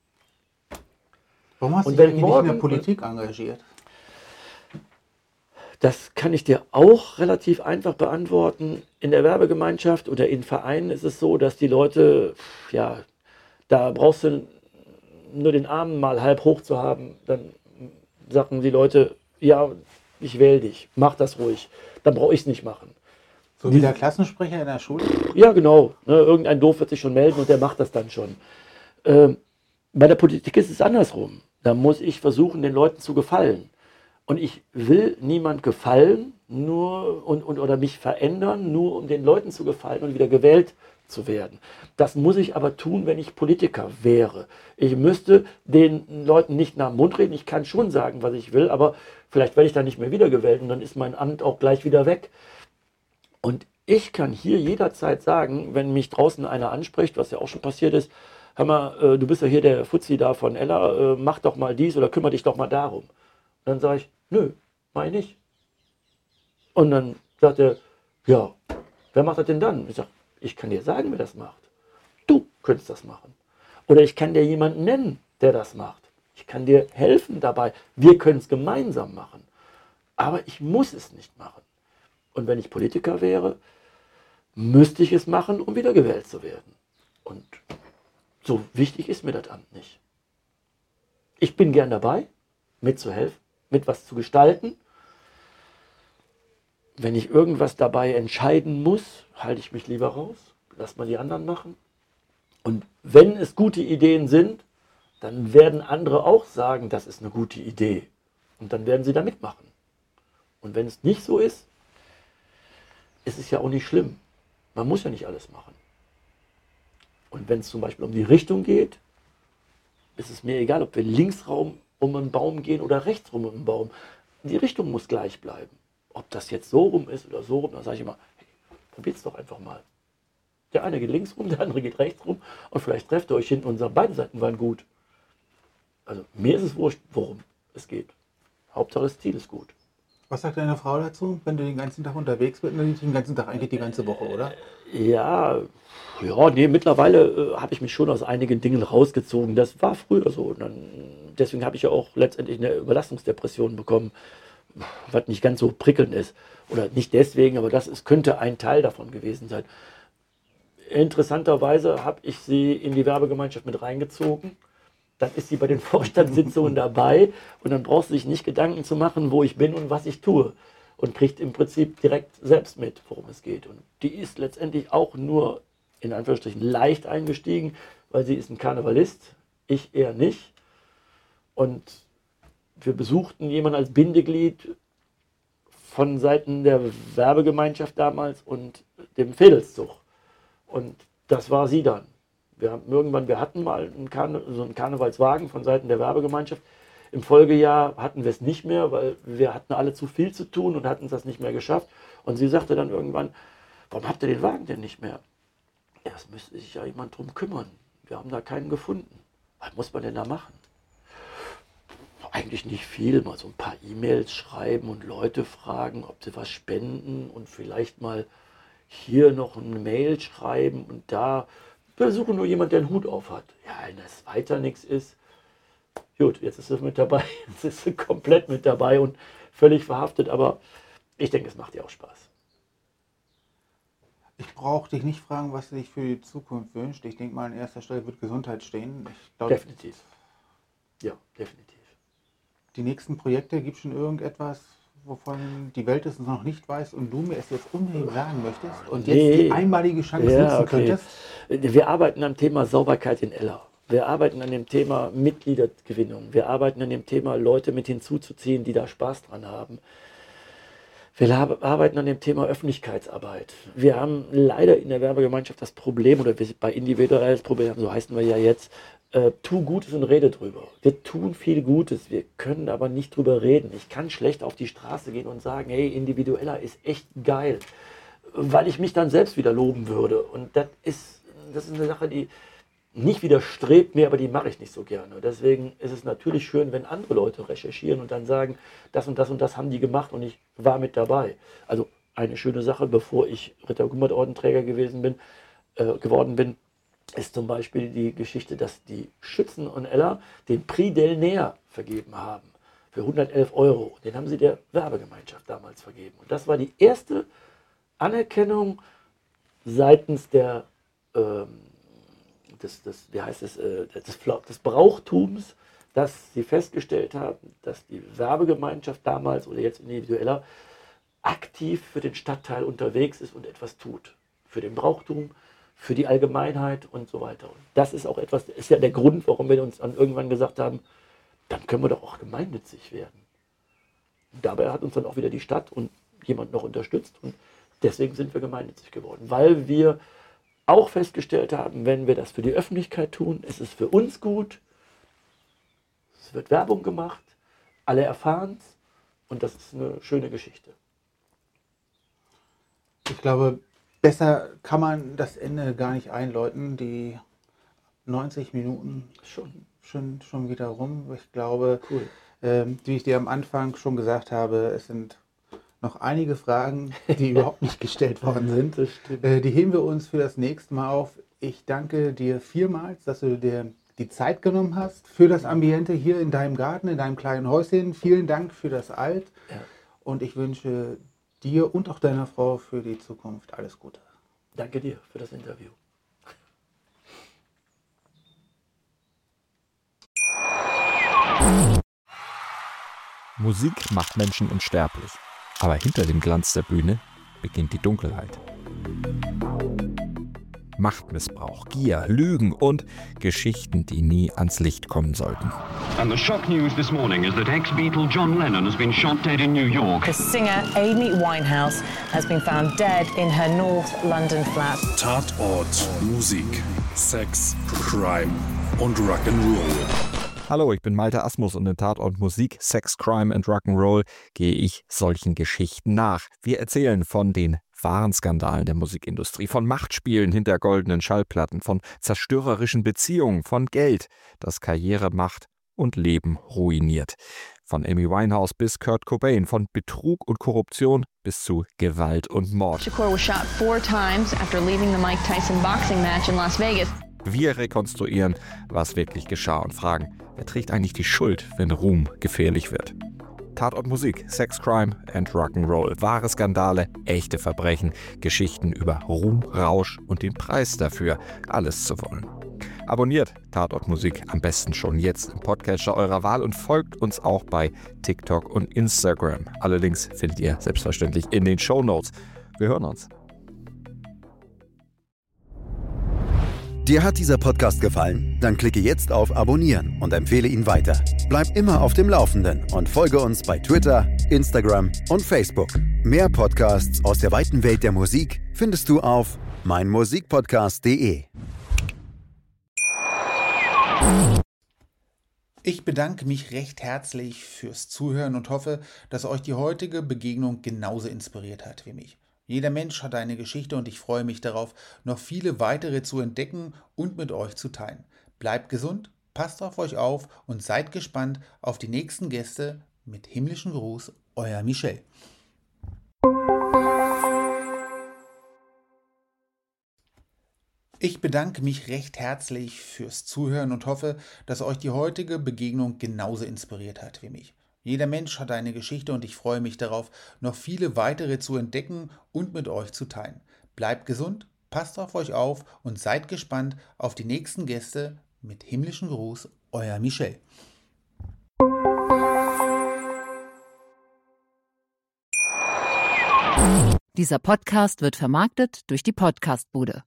Warum hast du Und dich wenn eigentlich nicht in der morgen, Politik engagiert? Das kann ich dir auch relativ einfach beantworten. In der Werbegemeinschaft oder in Vereinen ist es so, dass die Leute, ja, da brauchst du nur den Arm mal halb hoch zu haben, dann sagen die Leute, ja, ich wähle dich, mach das ruhig. Dann brauche ich es nicht machen. So wie der Klassensprecher in der Schule? Ja, genau. Ne, irgendein Doof wird sich schon melden und der macht das dann schon. Bei der Politik ist es andersrum. Da muss ich versuchen, den Leuten zu gefallen. Und ich will niemand gefallen, oder mich verändern, nur um den Leuten zu gefallen und wieder gewählt zu werden. Das muss ich aber tun, wenn ich Politiker wäre. Ich müsste den Leuten nicht nach dem Mund reden. Ich kann schon sagen, was ich will, aber vielleicht werde ich dann nicht mehr wiedergewählt und dann ist mein Amt auch gleich wieder weg. Und ich kann hier jederzeit sagen, wenn mich draußen einer anspricht, was ja auch schon passiert ist, hör mal, du bist ja hier der Fuzzi da von Ella, mach doch mal dies oder kümmere dich doch mal darum. Und dann sage ich, nö, mach ich nicht. Und dann sagt er, ja, wer macht das denn dann? Ich sage, ich kann dir sagen, wer das macht. Du könntest das machen. Oder ich kann dir jemanden nennen, der das macht. Ich kann dir helfen dabei. Wir können es gemeinsam machen. Aber ich muss es nicht machen. Und wenn ich Politiker wäre, müsste ich es machen, um wiedergewählt zu werden. Und so wichtig ist mir das Amt nicht. Ich bin gern dabei, mitzuhelfen, mit was zu gestalten. Wenn ich irgendwas dabei entscheiden muss, halte ich mich lieber raus, lass mal die anderen machen. Und wenn es gute Ideen sind, dann werden andere auch sagen, das ist eine gute Idee. Und dann werden sie da mitmachen. Und wenn es nicht so ist, ist es ja auch nicht schlimm. Man muss ja nicht alles machen. Und wenn es zum Beispiel um die Richtung geht, ist es mir egal, ob wir linksrum um einen Baum gehen oder rechtsrum um einen Baum. Die Richtung muss gleich bleiben. Ob das jetzt so rum ist oder so rum, dann sage ich immer, hey, probiert's doch einfach mal. Der eine geht links rum, der andere geht rechts rum und vielleicht trefft ihr euch hinten und sagt, beide Seiten waren gut. Also mir ist es wurscht, worum es geht. Hauptsache das Ziel ist gut. Was sagt deine Frau dazu, wenn du den ganzen Tag unterwegs bist? Nicht den ganzen Tag, eigentlich die ganze Woche, oder? Ja, nee, mittlerweile habe ich mich schon aus einigen Dingen rausgezogen. Das war früher so. Und deswegen habe ich ja auch letztendlich eine Überlastungsdepression bekommen, was nicht ganz so prickelnd ist. Oder nicht deswegen, aber könnte ein Teil davon gewesen sein. Interessanterweise habe ich sie in die Werbegemeinschaft mit reingezogen. Dann ist sie bei den Vorstandssitzungen dabei und dann brauchst du sich nicht Gedanken zu machen, wo ich bin und was ich tue. Und kriegt im Prinzip direkt selbst mit, worum es geht. Und die ist letztendlich auch nur, in Anführungsstrichen, leicht eingestiegen, weil sie ist ein Karnevalist, ich eher nicht. Und wir besuchten jemanden als Bindeglied von Seiten der Werbegemeinschaft damals und dem Fädelszug. Und das war sie dann. Wir hatten mal so einen Karnevalswagen von Seiten der Werbegemeinschaft. Im Folgejahr hatten wir es nicht mehr, weil wir hatten alle zu viel zu tun und hatten das nicht mehr geschafft. Und sie sagte dann irgendwann, warum habt ihr den Wagen denn nicht mehr? Ja, es müsste sich ja jemand drum kümmern. Wir haben da keinen gefunden. Was muss man denn da machen? Eigentlich nicht viel, mal so ein paar E-Mails schreiben und Leute fragen, ob sie was spenden und vielleicht mal hier noch eine Mail schreiben und da. Wir suchen nur jemanden, der einen Hut auf hat. Ja, wenn das weiter nichts ist, gut, jetzt ist sie mit dabei, jetzt ist sie komplett mit dabei und völlig verhaftet, aber ich denke, es macht ihr auch Spaß. Ich brauche dich nicht fragen, was du dich für die Zukunft wünschst. Ich denke mal, an erster Stelle wird Gesundheit stehen. Definitiv. Ja, definitiv. Die nächsten Projekte, gibt es schon irgendetwas, wovon die Welt es noch nicht weiß und du mir es jetzt unbedingt sagen möchtest und jetzt die einmalige Chance nutzen könntest? Wir arbeiten am Thema Sauberkeit in Ella. Wir arbeiten an dem Thema Mitgliedergewinnung. Wir arbeiten an dem Thema, Leute mit hinzuzuziehen, die da Spaß dran haben. Wir arbeiten an dem Thema Öffentlichkeitsarbeit. Wir haben leider in der Werbegemeinschaft das Problem, oder bei individuelles Problem, so heißen wir ja jetzt, tu Gutes und rede drüber. Wir tun viel Gutes, wir können aber nicht drüber reden. Ich kann schlecht auf die Straße gehen und sagen, hey, individueller ist echt geil, weil ich mich dann selbst wieder loben würde. Und das ist eine Sache, die nicht widerstrebt mir, aber die mache ich nicht so gerne. Deswegen ist es natürlich schön, wenn andere Leute recherchieren und dann sagen, das und das und das haben die gemacht und ich war mit dabei. Also eine schöne Sache, bevor ich Ritter-Gummert-Ordenträger geworden bin, ist zum Beispiel die Geschichte, dass die Schützen und Ella den Prix d'Elner vergeben haben. für 111 €. Den haben sie der Werbegemeinschaft damals vergeben. Und das war die erste Anerkennung seitens des Brauchtums, dass sie festgestellt haben, dass die Werbegemeinschaft damals oder jetzt individueller aktiv für den Stadtteil unterwegs ist und etwas tut. Für den Brauchtum, für die Allgemeinheit und so weiter. Und das ist auch etwas, ist ja der Grund, warum wir uns dann irgendwann gesagt haben, dann können wir doch auch gemeinnützig werden. Und dabei hat uns dann auch wieder die Stadt und jemand noch unterstützt und deswegen sind wir gemeinnützig geworden, weil wir auch festgestellt haben, wenn wir das für die Öffentlichkeit tun, ist es für uns gut, es wird Werbung gemacht, alle erfahren es und das ist eine schöne Geschichte. Ich glaube, besser kann man das Ende gar nicht einläuten. Die 90 Minuten schon wieder rum. Ich glaube, Cool. Wie ich dir am Anfang schon gesagt habe, es sind noch einige Fragen, die überhaupt nicht gestellt worden sind. Das stimmt. Die heben wir uns für das nächste Mal auf. Ich danke dir vielmals, dass du dir die Zeit genommen hast für das Ambiente hier in deinem Garten, in deinem kleinen Häuschen. Vielen Dank für das Alt. Ja. Und ich wünsche dir und auch deiner Frau für die Zukunft alles Gute. Danke dir für das Interview. Musik macht Menschen unsterblich. Aber hinter dem Glanz der Bühne beginnt die Dunkelheit. Machtmissbrauch, Gier, Lügen und Geschichten, die nie ans Licht kommen sollten. And the shock news this morning is that ex-Beatle John Lennon has been shot dead in New York. The singer Amy Winehouse has been found dead in her North London flat. Tatort, Musik, Sex, Crime und Rock'n'Roll. Hallo, ich bin Malte Asmus und in Tatort Musik, Sex, Crime and Rock'n'Roll gehe ich solchen Geschichten nach. Wir erzählen von den wahren Skandalen der Musikindustrie, von Machtspielen hinter goldenen Schallplatten, von zerstörerischen Beziehungen, von Geld, das Karriere macht und Leben ruiniert. Von Amy Winehouse bis Kurt Cobain, von Betrug und Korruption bis zu Gewalt und Mord. Shakur was shot 4 times after leaving the Mike Tyson boxing match in Las Vegas. Wir rekonstruieren, was wirklich geschah und fragen, wer trägt eigentlich die Schuld, wenn Ruhm gefährlich wird? Tatort Musik, Sex, Crime and Rock'n'Roll. Wahre Skandale, echte Verbrechen, Geschichten über Ruhm, Rausch und den Preis dafür, alles zu wollen. Abonniert Tatort Musik am besten schon jetzt im Podcatcher eurer Wahl und folgt uns auch bei TikTok und Instagram. Alle Links findet ihr selbstverständlich in den Shownotes. Wir hören uns. Dir hat dieser Podcast gefallen? Dann klicke jetzt auf Abonnieren und empfehle ihn weiter. Bleib immer auf dem Laufenden und folge uns bei Twitter, Instagram und Facebook. Mehr Podcasts aus der weiten Welt der Musik findest du auf meinmusikpodcast.de. Ich bedanke mich recht herzlich fürs Zuhören und hoffe, dass euch die heutige Begegnung genauso inspiriert hat wie mich. Jeder Mensch hat eine Geschichte und ich freue mich darauf, noch viele weitere zu entdecken und mit euch zu teilen. Bleibt gesund, passt auf euch auf und seid gespannt auf die nächsten Gäste. Mit himmlischen Gruß, euer Michel. Ich bedanke mich recht herzlich fürs Zuhören und hoffe, dass euch die heutige Begegnung genauso inspiriert hat wie mich. Jeder Mensch hat eine Geschichte und ich freue mich darauf, noch viele weitere zu entdecken und mit euch zu teilen. Bleibt gesund, passt auf euch auf und seid gespannt auf die nächsten Gäste. Mit himmlischen Gruß, euer Michel. Dieser Podcast wird vermarktet durch die Podcastbude.